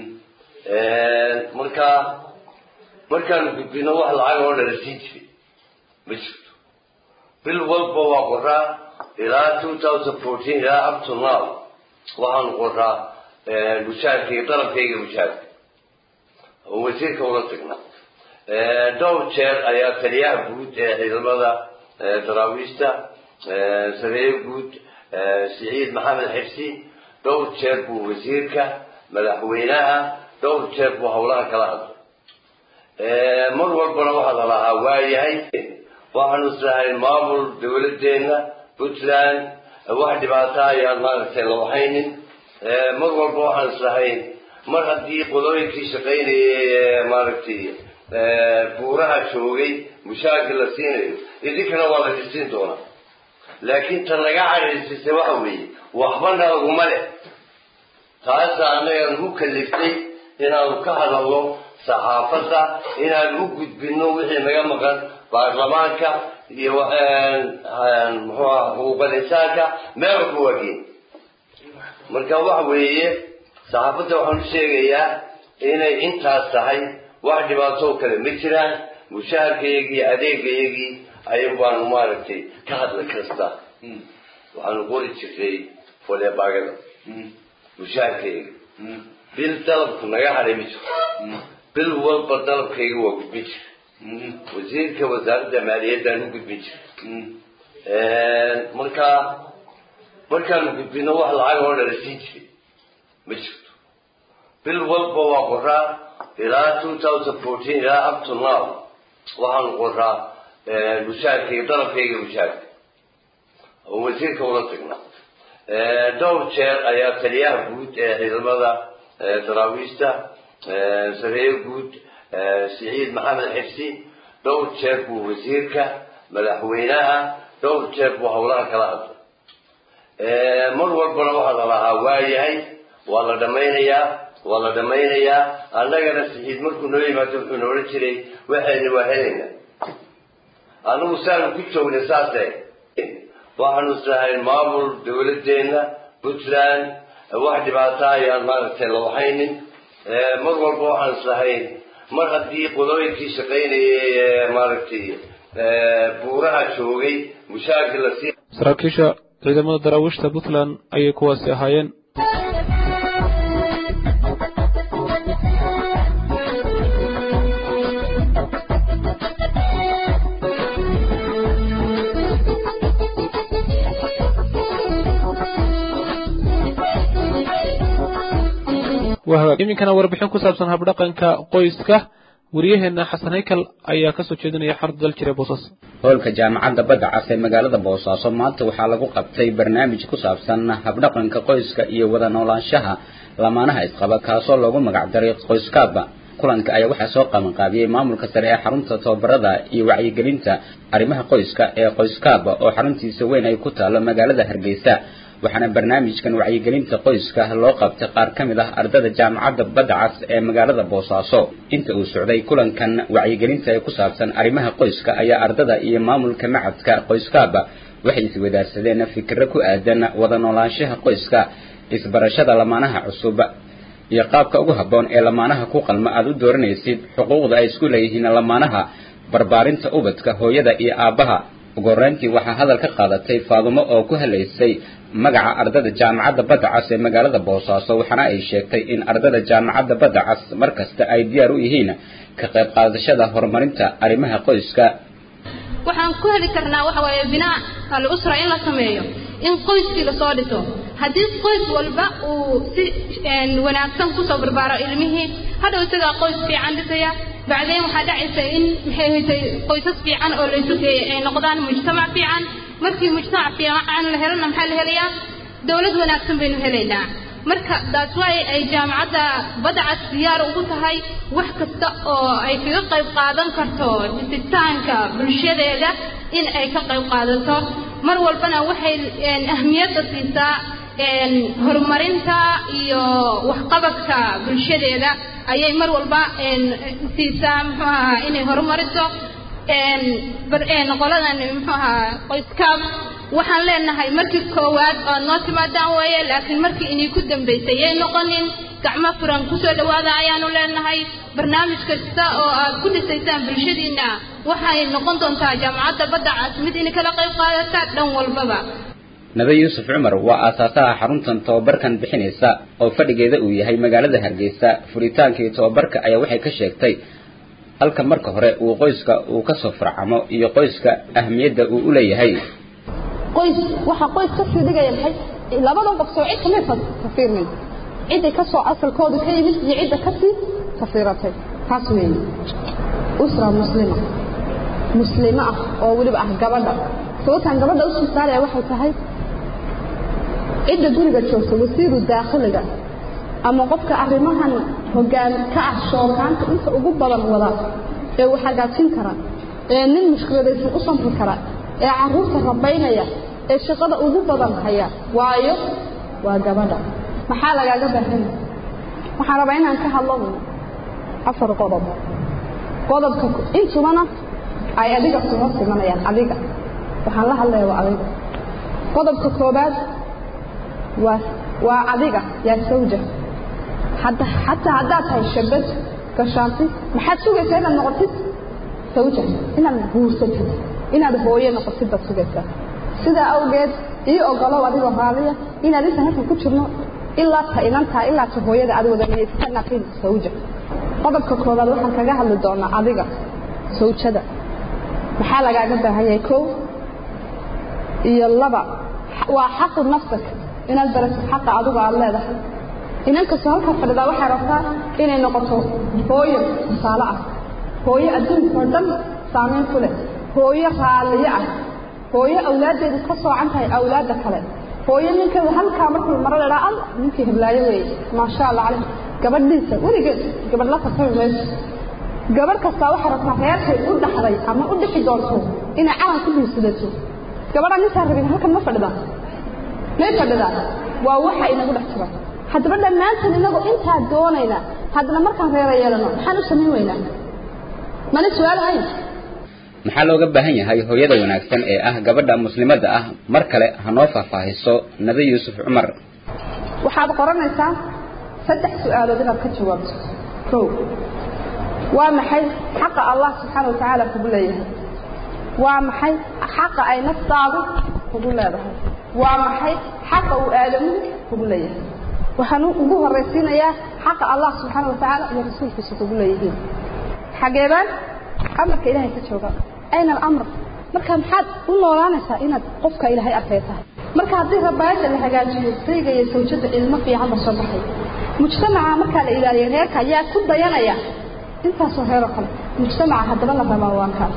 markaanu gudbino wax lacag oo nala siin jiray ma jirto bil walba waa qoraa ilaa 2014 ilaa up to now waxaanu qoraa mushaharkayga dalabkayga mushaharka oo wasiirka ula tagnaa dhowr jeer ayaa taliyaha guud ee ciidamada daraawiishta sareeye guud siciid maxamed xirsi dhowr jeer buu wasiirka madaxweynaha dhowr jeer buu howlaha kala hadlay mar walbana waxaa la lahaa waayahay waxaanu islahayn maamul dowladeenna puntland wax dhibaato ayaan maaragtay la waxaynin mar walba waxaan islahayn mar haddii qolooyinkii shaqaynayay maaragtay buuraha joogay mushaarkii la siinayo idinkana waa la dhisiin doonaa laakiin tan laga cadhaysisay waxa weeye waxbana laguma leh taasa annagaan u kaliftay inaanu ka hadalno saxaafadda inaan u gudbino wixii naga maqan baarlamaanka iyo muxuu xuquuqul insaanka meel ku waageen marka waxa weeye saxaafadda waxaan u sheegayaa inay intaas tahay wax dhibaato kale ma jiraan mushaharkayagii adeegayagii ayay baanu maaragtay ka hadla kasta waxaanu qori jirtay folebaagada mushaharkayga bil dalabku naga hadhay ma jiro bil walba dalabkayga waa gudbin jira wasiirka wasaaradda maaliyaddaan u gudbin jira markaanu gudbino wax lacag oo dhala siin jiray ma jirto bil walba waa qoraa ilaa 2014 ilaa up to now waxaanu qoraa mushaharkayga dalabkayga mushaharka oo wasiirka ula tagnaa dhowr jeer ayaa taliyaha guud ee ciidamada daraawiishta sareeyo guud siciid maxamed xifsi dhowr jeer buu wasiirka madaxweynaha dhowr jeer buu howlaha kala hadlay mar walbana waxaa la lahaa waayahay waa la dhammaynayaa annagana siciid markuu noo yimaado wuxuu noola jiray waxayna waa helaynaa anigu saanu ku joognay saase waxaanu sahayn maamul dawladeenna puntland wax dhibaata ayaan maaragtay la waxaynin mar walba waxaan sahayn mar haddii qodooyinkii shaqaynayay maaragtay buuraha joogay mushaarkii la sii saraakiisha ciidamada daraawiishta puntland ayay kuwaasi ahaayeen iminkana warbixin ku saabsan habdhaqanka qoyska wariyaheena xasan haykal ayaa kasoo jeedinaya xarunta daljire boosaaso hoolka jaamacadda badda cas ee magaalada boosaaso maanta waxaa lagu qabtay barnaamij ku saabsan habdhaqanka qoyska iyo wada noolaanshaha lamaanaha isqaba kaasoo loogu magacdaray qoyskaaba kulanka ayaa waxaa soo qabanqaabiyey maamulka sare ee xarunta tababarada iyo wacyigelinta arrimaha qoyska ee qoyskaaba oo xaruntiisa weyn ay ku taalo magaalada hargeysa waxaana barnaamijkan wacyigelinta qoyska loo qabtay qaar ka mid ah ardada jaamacadda badda cas ee magaalada boosaaso inta uu socday kulankan wacyigelinta ee ku saabsan arrimaha qoyska ayaa ardada iyo maamulka macadka qoyskaaba waxay iswadaarsadeen fikirro ku aadan wada noolaanshaha qoyska isbarashada lamaanaha cusub iyo qaabka ugu habboon ee lamaanaha ku qalma aad u dooranaysid xuquuqda ay isku leeyihiin lamaanaha barbaarinta ubadka hooyada iyo aabbaha ugu horreyntii waxaa hadal ka qaadatay faadumo oo ku helaysay magaca ardada jaamacadda badda cas ee magaalada boosaaso waxaana ay sheegtay in ardada jaamacadda badda cas markasta ay diyaar u yihiin ka qayb qaadashada horumarinta arrimaha qoyska waxaan ku heli karnaa waxa waaye binaa al-usra in la sameeyo in qoyskii la soo dhiso haddii qoys walba uu si wanaagsan kusoo barbaaro ilmihii hadhow isagaa qoys fiican dhisaya bacdeen waxaa dhacaysa in maxay haytay qoysas fiican oo la isu geeyay ay noqdaan mujtamac fiican markii mujtamac fiican la helana maxaa la helayaa dawlad wanaagsan baynu helaynaa marka that's why ay jaamacadda badda cas diyaar ugu tahay wax kasta oo ay kaga qayb qaadan karto dhisitaanka bulshadeeda in ay ka qayb qaadato mar walbana waxay ahmiyadda siisaa horumarinta iyo waxqabadka bulshadeeda ayay mar walba siisaa muxuu ahaa inay horumariso qoladan muxuu ahaa qoyskaab waxaan leenahay markii koowaad oo noo timaadaan weeye laakiin markii inay ku dambaysay yay noqonin gacmo furan kusoo dhawaada ayaanu leenahay barnaamij kasta oo aad ku dhisaysaan bulshadiina waxay noqon doontaa jaamacadda badda cas mid inay kala qayb qaadata dhan walbaba nabi yuusuf cumar waa aasaasaha xaruntan tababarkan bixinaysa oo fadhigeeda uu yahay magaalada hargeysa furitaankii tababarka ayaa waxay ka sheegtay halka marka hore uu qoyska uu ka soo farcamo iyo qoyska ahmiyadda uu u leeyahay qoys waxa qoys ka sii dhigaya maxay labadan qof soo cid kama tafiirmin cid ka soo asalkooda ka yimid iyo cid ka sii tafiiratay taas weeye usra muslima oo waliba ah gabadha sababtan gabadha u saaray waxay tahay cid guriga joogto wasiiru daaqiliga ama qofka arrimahan hoggaan ka ah shookaanta inta ugu badan wada ee waxa gaajin kara ee nin mushkiladaysan u samri kara ee caruurta rabaynaya ee shaqada ugu badan haya waayo waa gabadha maxaa lagaaga baahan waxaan rabaa inaan ka hadlo afar qodob qodobka intubana ay adiga soo simanayaan adiga waxaan la hadlayaa adiga qodobka koobaad waa adiga yaa sawja hatta haddaad tahay shabad gashaanti maxaad sugaysaa inaad noqotid sawja inaad guursatid inaad hooyo noqotid baad sugaysaa sidaa awgeed iyo ogolow adigoo raaliya inaad inta halkan ku jirno ilaa ta inantaa ilaa ta hooyada aad wada niyeysan naqin sawja qodobka koobaad waxaan kaga hadli doonaa adiga sawjada maxaa lagaaga baahan yahay kow iyo laba waa xaqu nafsak inaad barato xaqa adigu aad leedahay inanka soo halka fadhida waxay rabtaa inay noqoto hooyo tusaale ah hooyo adduunka oo dhan saameyn ku leh hooyo raaliye ah hooyo awlaadeedu ka soocan tahay awlaada kale hooyo ninkeedu halkaa markuu maro dheeraa al ninkii hiblaayo weeye maasha allah caleyh gabadhiisa weligeed gabadh la tartami mayso gabadh kastaa waxay rabtaa reerkay u dhaxday ama u dhixi doonto inay calan ku dhiisadato gabadha ninkaa rabin halkan ma fadhidaa may fadhidaa waa waxa inagu dhex jira haddaba dhammaantan inagu intaa doonayna haddana markaan reera yeelano maxaan u samayn weynaa mana su-aalahayn maxaa looga baahan yahay hooyada wanaagsan ee ah gabadha muslimada ah mar kale hanoo faahfaahiso Nabi Yuusuf Umar waxaad qoranaysaa 3 su'aalood inaad ka jawaabto kow waa maxay xaqa Allah subhanahu wa ta'ala kugu leeyahay waa maxay xaqa ay naftaadu kugu leedahay waa maxay xaqa uu aadamu kugu leeyahay waxaan ugu horeysiinayaa xaqa Allah subhanahu wa ta'ala iyo rasuulkiisa kugu leeyahay xageeban amarka ilaahay ka jooga ayna al-amr marka maxaad u noolaanaysaa inaad qofka ilaahay arkeetahay marka haddii rabaayada la hagaajiyo sayga iyo sawjada ilmo fiican ba soo baxay mujtamaca marka la ilaaliyo reerka ayaa ku dayanaya intaas oo heero kale mujtamaca haddaba la rabaa waa kaas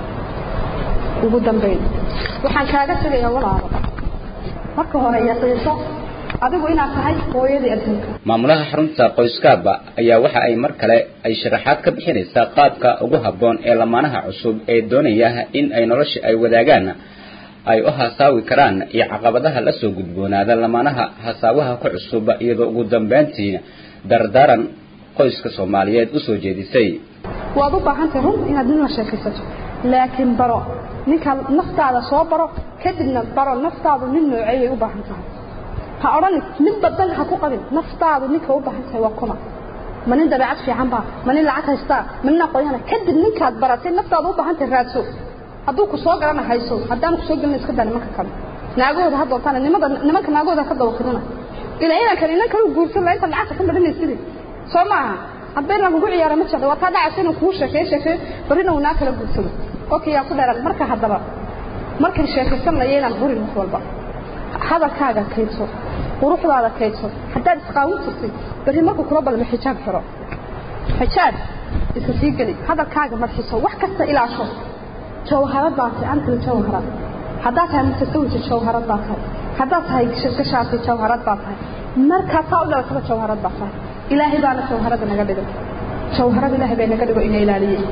ugu dambeyn waxaan kaaga tagayaa walaalo marka hore yaqiinso adigu inaad tahay hooyadii adduunka maamulaha xarunta qoyskaaba ayaa waxa ay mar kale ay sharaxaad ka bixinaysaa qaabka ugu habboon ee lamaanaha cusub ee doonaya in ay nolosha ay wadaagaan ay u hasaawi karaan iyo caqabadaha la soo gudboonaada lamaanaha hasaawaha ku cusub iyadoo ugu dambeyntii dardaaran qoyska Soomaaliyeed u soo jeedisay waad u baahan tahay run inaad nin la sheekaysato laakiin baro ninka naftaada soo baro kadibna baro naftaadu nin noocay u baahan tahay ha oran nin badan ha ku qabin naftaadu ninka u baahan tahay waa kuma manin dabeecad fiican ba manin lacag haysta manin aqoon kadib ninkaad baratay naftaadu u baahan tahay raadso hadduu ku soo garana hayso haddaan ku soo galin iska dana marka kale naagooda hadda tan nimanka naagooda ka dawqirina ilaa kan inanka uu guursan la inta lacag ka badinaysid Soomaa haddana lagu ciyaaro ma jiro waa taa dhacaysan ku sheekay barina uu naakala guursado okay yaa ku dheeran marka haddaba marka sheekaysan la yeelan burin walba hadalkaaga kayso quruxdaada kayso haddaad isqaawintirtay bari markuu kula balmo xijaab xiro xijaab iska sii gali hadalkaaga marxiso wax kasta ilaasho jawharad baatay anta jawharad haddaad tahay mutasawijo jawharad baatay haddaad tahay shaqashaati jawharad baatay marka taa u dhalatay jawharad baatay ilaahay baana jawharada naga dhigo jawharada ilaahay bay naga dhigo in ilaaliyo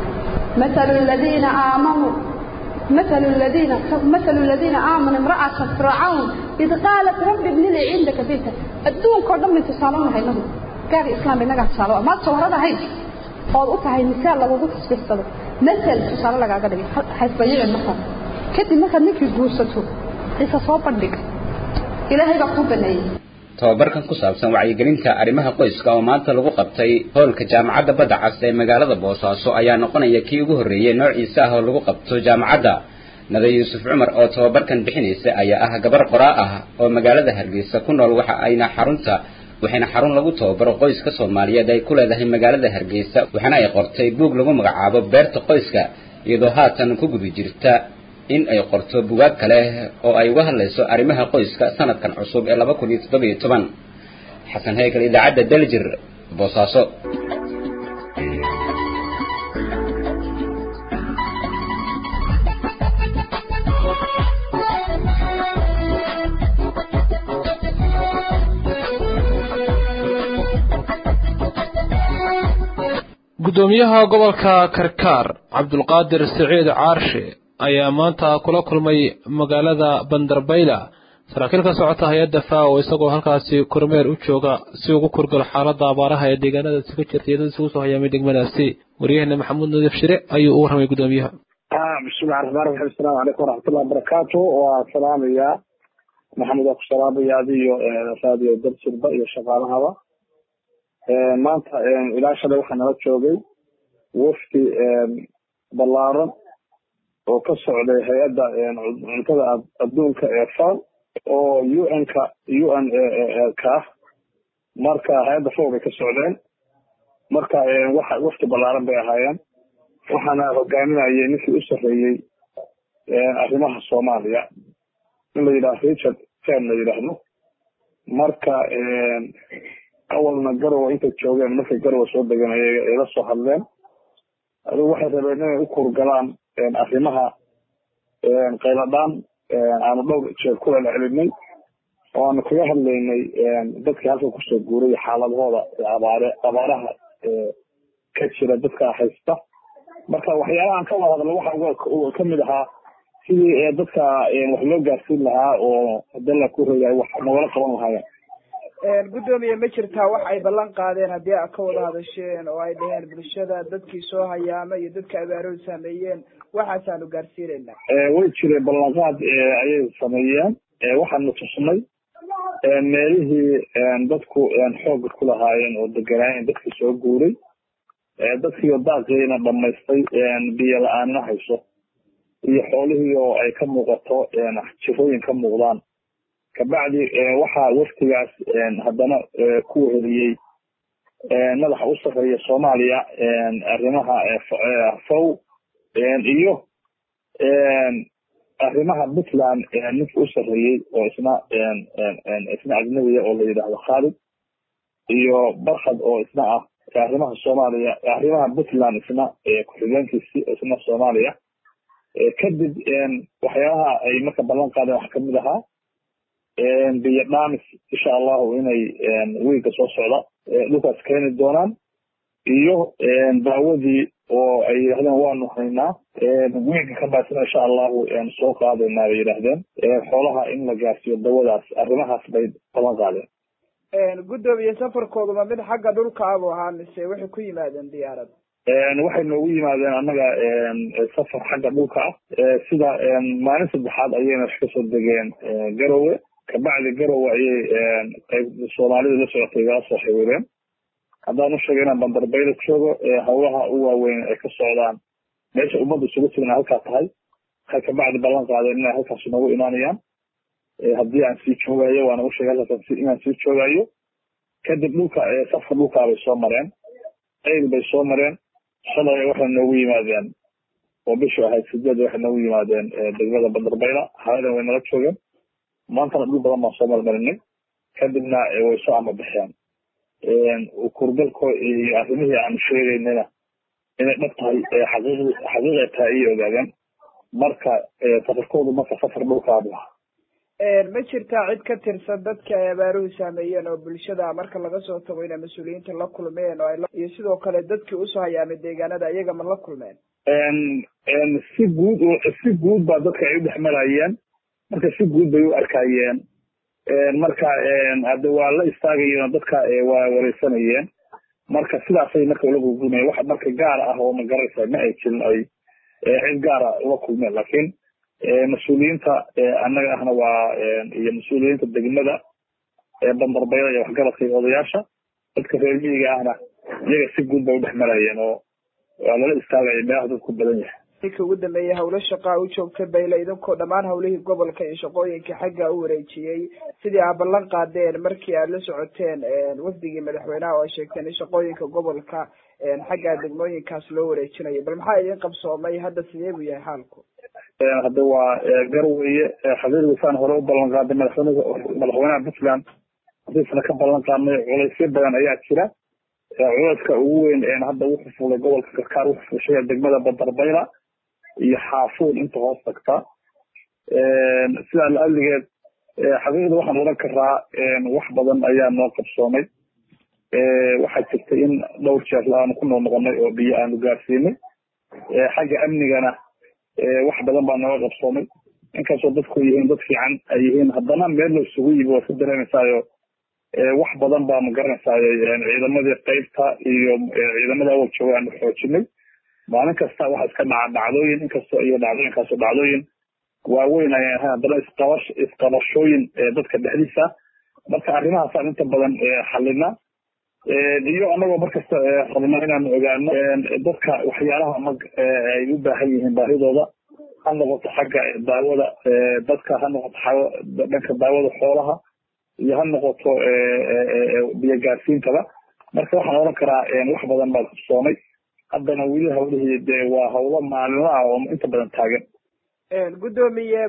مثل الذين آمنوا امرأة فرعون إذ قالت رب ابن لي عندك بيتا الدون كردم من تصالون هاي نظر قال إسلام بينك تصالون ما تصور هاي قال أطا هاي مثال لو قلت تسبيح صدر مثل تصالون لك عقدك حيث بيع المثل كده مثل نكي قوسته إذا صوبا لك إلهي بقوب بني tababarkan ku saabsan wacyigelinta arrimaha qoyska oo maanta lagu qabtay hoolka jaamacadda Badda Cas ee magaalada Boosaaso ayaa noqonaya kii ugu horeeyay noociisa ah oo lagu qabto jaamacadda Nabi Yuusuf Umar oo tababarkan bixinaysa ayaa ah gabar qoraa ah oo magaalada Hargeysa ku nool waxayna xarun lagu tababaro qoyska Soomaaliyeed ay ku leedahay magaalada Hargeysa waxaana ay qortay buug lagu magacaabo beerta qoyska iyadoo haatan ku gubi jirta in ay qorto buugaag kale oo ay uga hadlayso arrimaha qoyska sanadkan cusub ee 2017 xasan heykal idaacadda Daljir Boosaaso gudoomiyaha gobolka Karkaar Cabdulqaadir Saciid Caarshe ayaa maanta kula kulmay magaalada Bandarbayla saraakiil ka socota hay-adda FAO isagoo halkaasi kormeer u jooga si ugu kurgalo xaaladda abaaraha ee deegaanadaasi ka jirta iyadoo isugu soo hayaamay degmadaasi waryaheena maxamuud nadiif shire ayuu u warramay gudoomiyaha bismillahi raxmaani raxiim assalaamu calaykum waraxmatullahi wabarakaatu waa salaamaya maxamed waa ku salaamaya adiyo raadiyo darsirba iyo shaqaalahaba maanta ilaa shalay waxaa nala joogay wafdi ballaaran oo ka socday hay-adda cuntada adduunka ee FAO oo UN ka ah marka hay-adda FAO bay ka socdeen marka wafdi ballaaran bay ahaayeen waxaana hogaaminayay ninkii u sarreeyey arrimaha Soomaaliya in la yidhaahdo Richard Fen la yidhaahdo marka awalna garowa intay joogeen markay garowa soo degeen ay la soo hadleen adigu waxay rabeen inay u kurgalaan arrimaha qayladhaan aanu dhowr jeer ku celcelinay oo aanu kaga hadlaynay dadkii halka kusoo guuray xaaladahooda abaaraha ka jira dadka haysta marka waxyaalahan ka wada hadlo waxa ka mid ahaa sidii dadka wax loo gaarsiin lahaa oo hadalla ku reeyay wax nagala qaban lahaayeen gudoomiye ma jirtaa wax ay ballan qaadeen haddii aad ka wada hadasheen oo ay dhaheen bulshada dadkii soo hayaama iyo dadka abaarooda saameeyeen waxaasaanu gaarsiinaynaa way jireen ballanqaad ayay sameeyeen waxaanu tusnay meelihii dadku xoogga ku lahaayeen oo deganaayeen dadkii soo guuray dadkii daaqeena dhamaystay biyo la-aanna hayso iyo xoolihii oo ay ka muuqato jirooyin ka muuqdaan kabacdi waxaa waftigaas haddana ku heliyey madaxa u sarreeya Soomaaliya arrimaha FAO iyo arrimaha Puntland ninkii u sarreeyey oo isna ajnabiya oo la yidhaahdo Khalid iyo Barkhad oo isna ah arrimaha Soomaaliya arrimaha Puntland isna ku-xigeenkiisii isna Soomaaliya kadib waxyaalaha ay marka ballan qaadeen wax kamid ahaa biyo dhaamis insha allahu inay wiilka soo socda dhulkaas keeni doonaan iyo daawadii oo ay yidhahdeen waanu haynaa wiilka ka baasina insha allahu soo qaadaynaa bay yidhahdeen xoolaha in la gaarsiiyo dawadaas arrimahaas bay ballan qaadeen gudoomiye safarkooduma mid xagga dhulka abu ahaa mise waxay ku yimaadeen diyaarad waxay noogu yimaadeen annaga safar xagga dhulka ah sida maalin saddexaad ayayna wax kasoo degeen garowe kabacdi garowe ayay qayb soomaalida la socotay igala soo xiriireen haddaan u sheegay inaan bandarbayla joogo hawlaha u waaweyn ay ka socdaan meesha ummadda isugu tigna halkaa tahay waxay kabacdi ballan qaadeen inay halkaas noogu imaanayaan haddii aan sii joogayo waana u sheegay halkaas inaan sii joogayo kadib dhulka safka dhulkaa bay soo mareen ayl bay soo mareen shalay waxay noogu yimaadeen oo bishu ahayd 8 waxay noogu yimaadeen degmada bandarbayla haadan way nala joogeen maantana dhul badan baan soo marmarinay kadibna way soo amabaxeen kurgalko iyo arrimihii aan sheegaynana inay dhab tahay xaqiiqay tahay ay ogaadeen marka safarkoodu marka safar dhulkaabu ah ma jirtaa cid ka tirsan dadka ay abaaruhu saameeyeen oo bulshada marka laga soo tago inay mas-uuliyiinta la kulmeen oo iyo sidoo kale dadkii usoo hayaamay deegaanada iyaga ma la kulmeen si guud baa dadka ay u dhex marayeen marka si guud bay u arkayeen marka hadda waa la istaagayeen dadka waa wareysanayeen marka sidaasay marka ula gurgurmayeen wax marka gaar ah oo ma garaysa ma ay jirin ay cid gaara ula kulmeen laakiin mas-uuliyiinta annaga ahna waa iyo mas-uuliyiinta degmada bandarbayla iyo waxgaradka iyo odayaasha dadka reer miyiga ahna iyaga si guud bay u dhex marayeen oo waa lala istaagaya meelaha dadku badan yahay ninka ugu dambeeyay hawlo shaqaa u joogtay bayla idinkoo dhammaan hawlihii gobolka iyo shaqooyinkii xagga u wareejiyey sidii aad ballan qaadeen markii aad la socoteen wafdigii madaxweynaha oo ay sheegteen in shaqooyinka gobolka xagga degmooyinkaas loo wareejinayo bal maxaa idin qabsoomay hadda sidee buu yahay xaalku hadda waa garweye xaqiiqdiisaan hore u ballan qaaday madaxweynaha Puntland hadiisana ka ballan qaadnay culaysyo badan ayaa jira culayska ugu weyn hadda wuxuu fulay gobolka Karkaar wuxuu fushay degmada Bandarbayla iyo xaafuun inta hoos tagta sidaa la aligeed xaqiiqda waxaan oran karaa wax badan ayaa noo qabsoomay waxaa jirtay in dhowr jeer aanu ku noqnoqonay oo biyo aanu gaarsiinay xagga amnigana wax badan baa nooga qabsoomay inkastoo dadku yihiin dad fiican ay yihiin haddana meel la isugu yimi waa ku dareemaysaayo wax badan baa ma garanaysaayo ciidamadii qaybta iyo ciidamada awal jooga aan xoojinay maalin kasta waxa iska dhaca dhacdooyin inkastoo iyo dhacdooyinkaasoo dhacdooyin waaweyn ayay ahayn haddana isqabashooyin dadka dhexdiisa marka arrimahaasaan inta badan xalina iyo anagoo markasta rabna inaan ogaano dadka waxyaalaha ay u baahan yihiin baahidooda ha noqoto xagga daawada dadka ha noqoto dhanka daawada xoolaha iyo ha noqoto biyo gaarsiintaba marka waxaan oran karaa wax badan baa qabsoomay haddana weli hawlihii dee waa hawlo maalinla ah oo inta badan taagan gudoomiye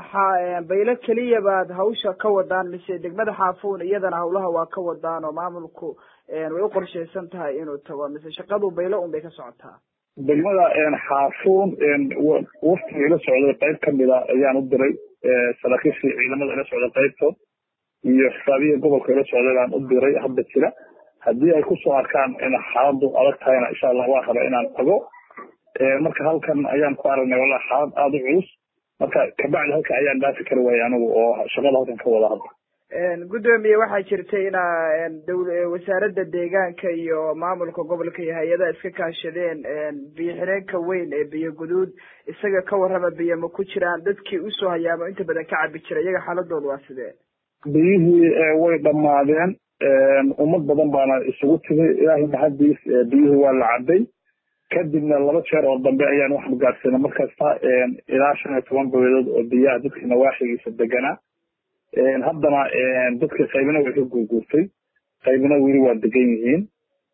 baylo keliya baad hawsha ka wadaan mise degmada xaafuun iyadana hawlaha waa ka wadaan oo maamulku way u qorshaysan tahay inuu tago mise shaqadu baylo un bay ka socotaa degmada xaafuun waftiga ila socday qayb kamida ayaan u diray saraakiishii ciidamada ila socday qaybtood iyo xisaabiya gobolka ila socday baan u diray hadda jira haddii ay kusoo arkaan in xaaladu adag tahayna insha allah waa raba inaan tago marka halkan ayaan ku aragnay wallahi xaalad aada u culus marka kabacdi halka ayaan dhaafi kari waayay anigu oo shaqada halkan ka wada hadda gudoomiye waxaa jirtay inaa wasaaradda deegaanka iyo maamulka gobolka iyo hay-adaha iska kaashadeen biyo xireenka weyn ee biyo guduud isaga ka warrama biyo ma ku jiraan dadkii usoo hayaamo inta badan ka cabi jira iyaga xaaladooda waa sidee biyihii way dhammaadeen ummad badan baana isugu timay ilaahay maxadiis biyihii waa la caday kadibna 2 jeer oo dambe ayaan waxaan gaarsiinay markasta ilaa 15 boqodood oo biyaha dadka nawaaxigiisa deganaa haddana dadka qaybina way ka guurguurtay qaybina weli waa degan yihiin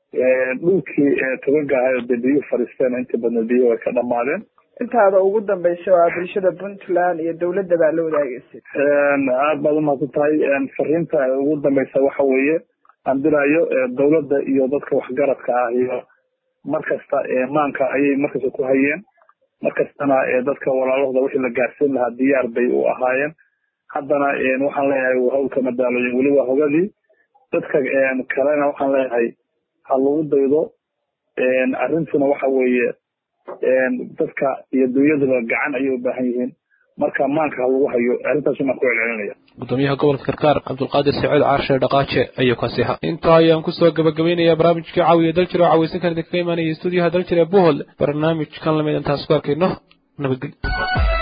dhulkii togaga ahaa oo biyuhu fariisteen inta badan biyuhu way ka dhammaadeen intaada ugu dambaysa waa bulshada Puntland iyo dawladda baa la wadaagaysay aad baad u mahadsan tahay fariinta ugu dambaysa waxa weeye aan dirayo dawladda iyo dadka waxgaradka ah iyo markasta maanka ayay markasta ku hayeen markastana dadka walaalahooda wixii la gaarsiin lahaa diyaar bay u ahaayeen haddana waxaan leeyahay hawlka madaalooyin weli waa hogadii dadka kalena waxaan leeyahay ha lagu daydo arrintuna waxa weeye dadka iyo dunyadaba gacan ayay u baahan yihiin marka maanka ha lagu hayo arrintaas ma ku celcelinaya gudoomiyaha gobolka Karkaar Cabdulqaadir Saciid Caarshe Dhaqaaje ayuu ka sixa inta ayaan ku soo gabagabeynaya barnaamijka caawiya daljiro caawiysan kan idinka imaanaya stuudiyaha daljiro Bohol barnaamijkan la mid intaas ku arkayno nabadgelyo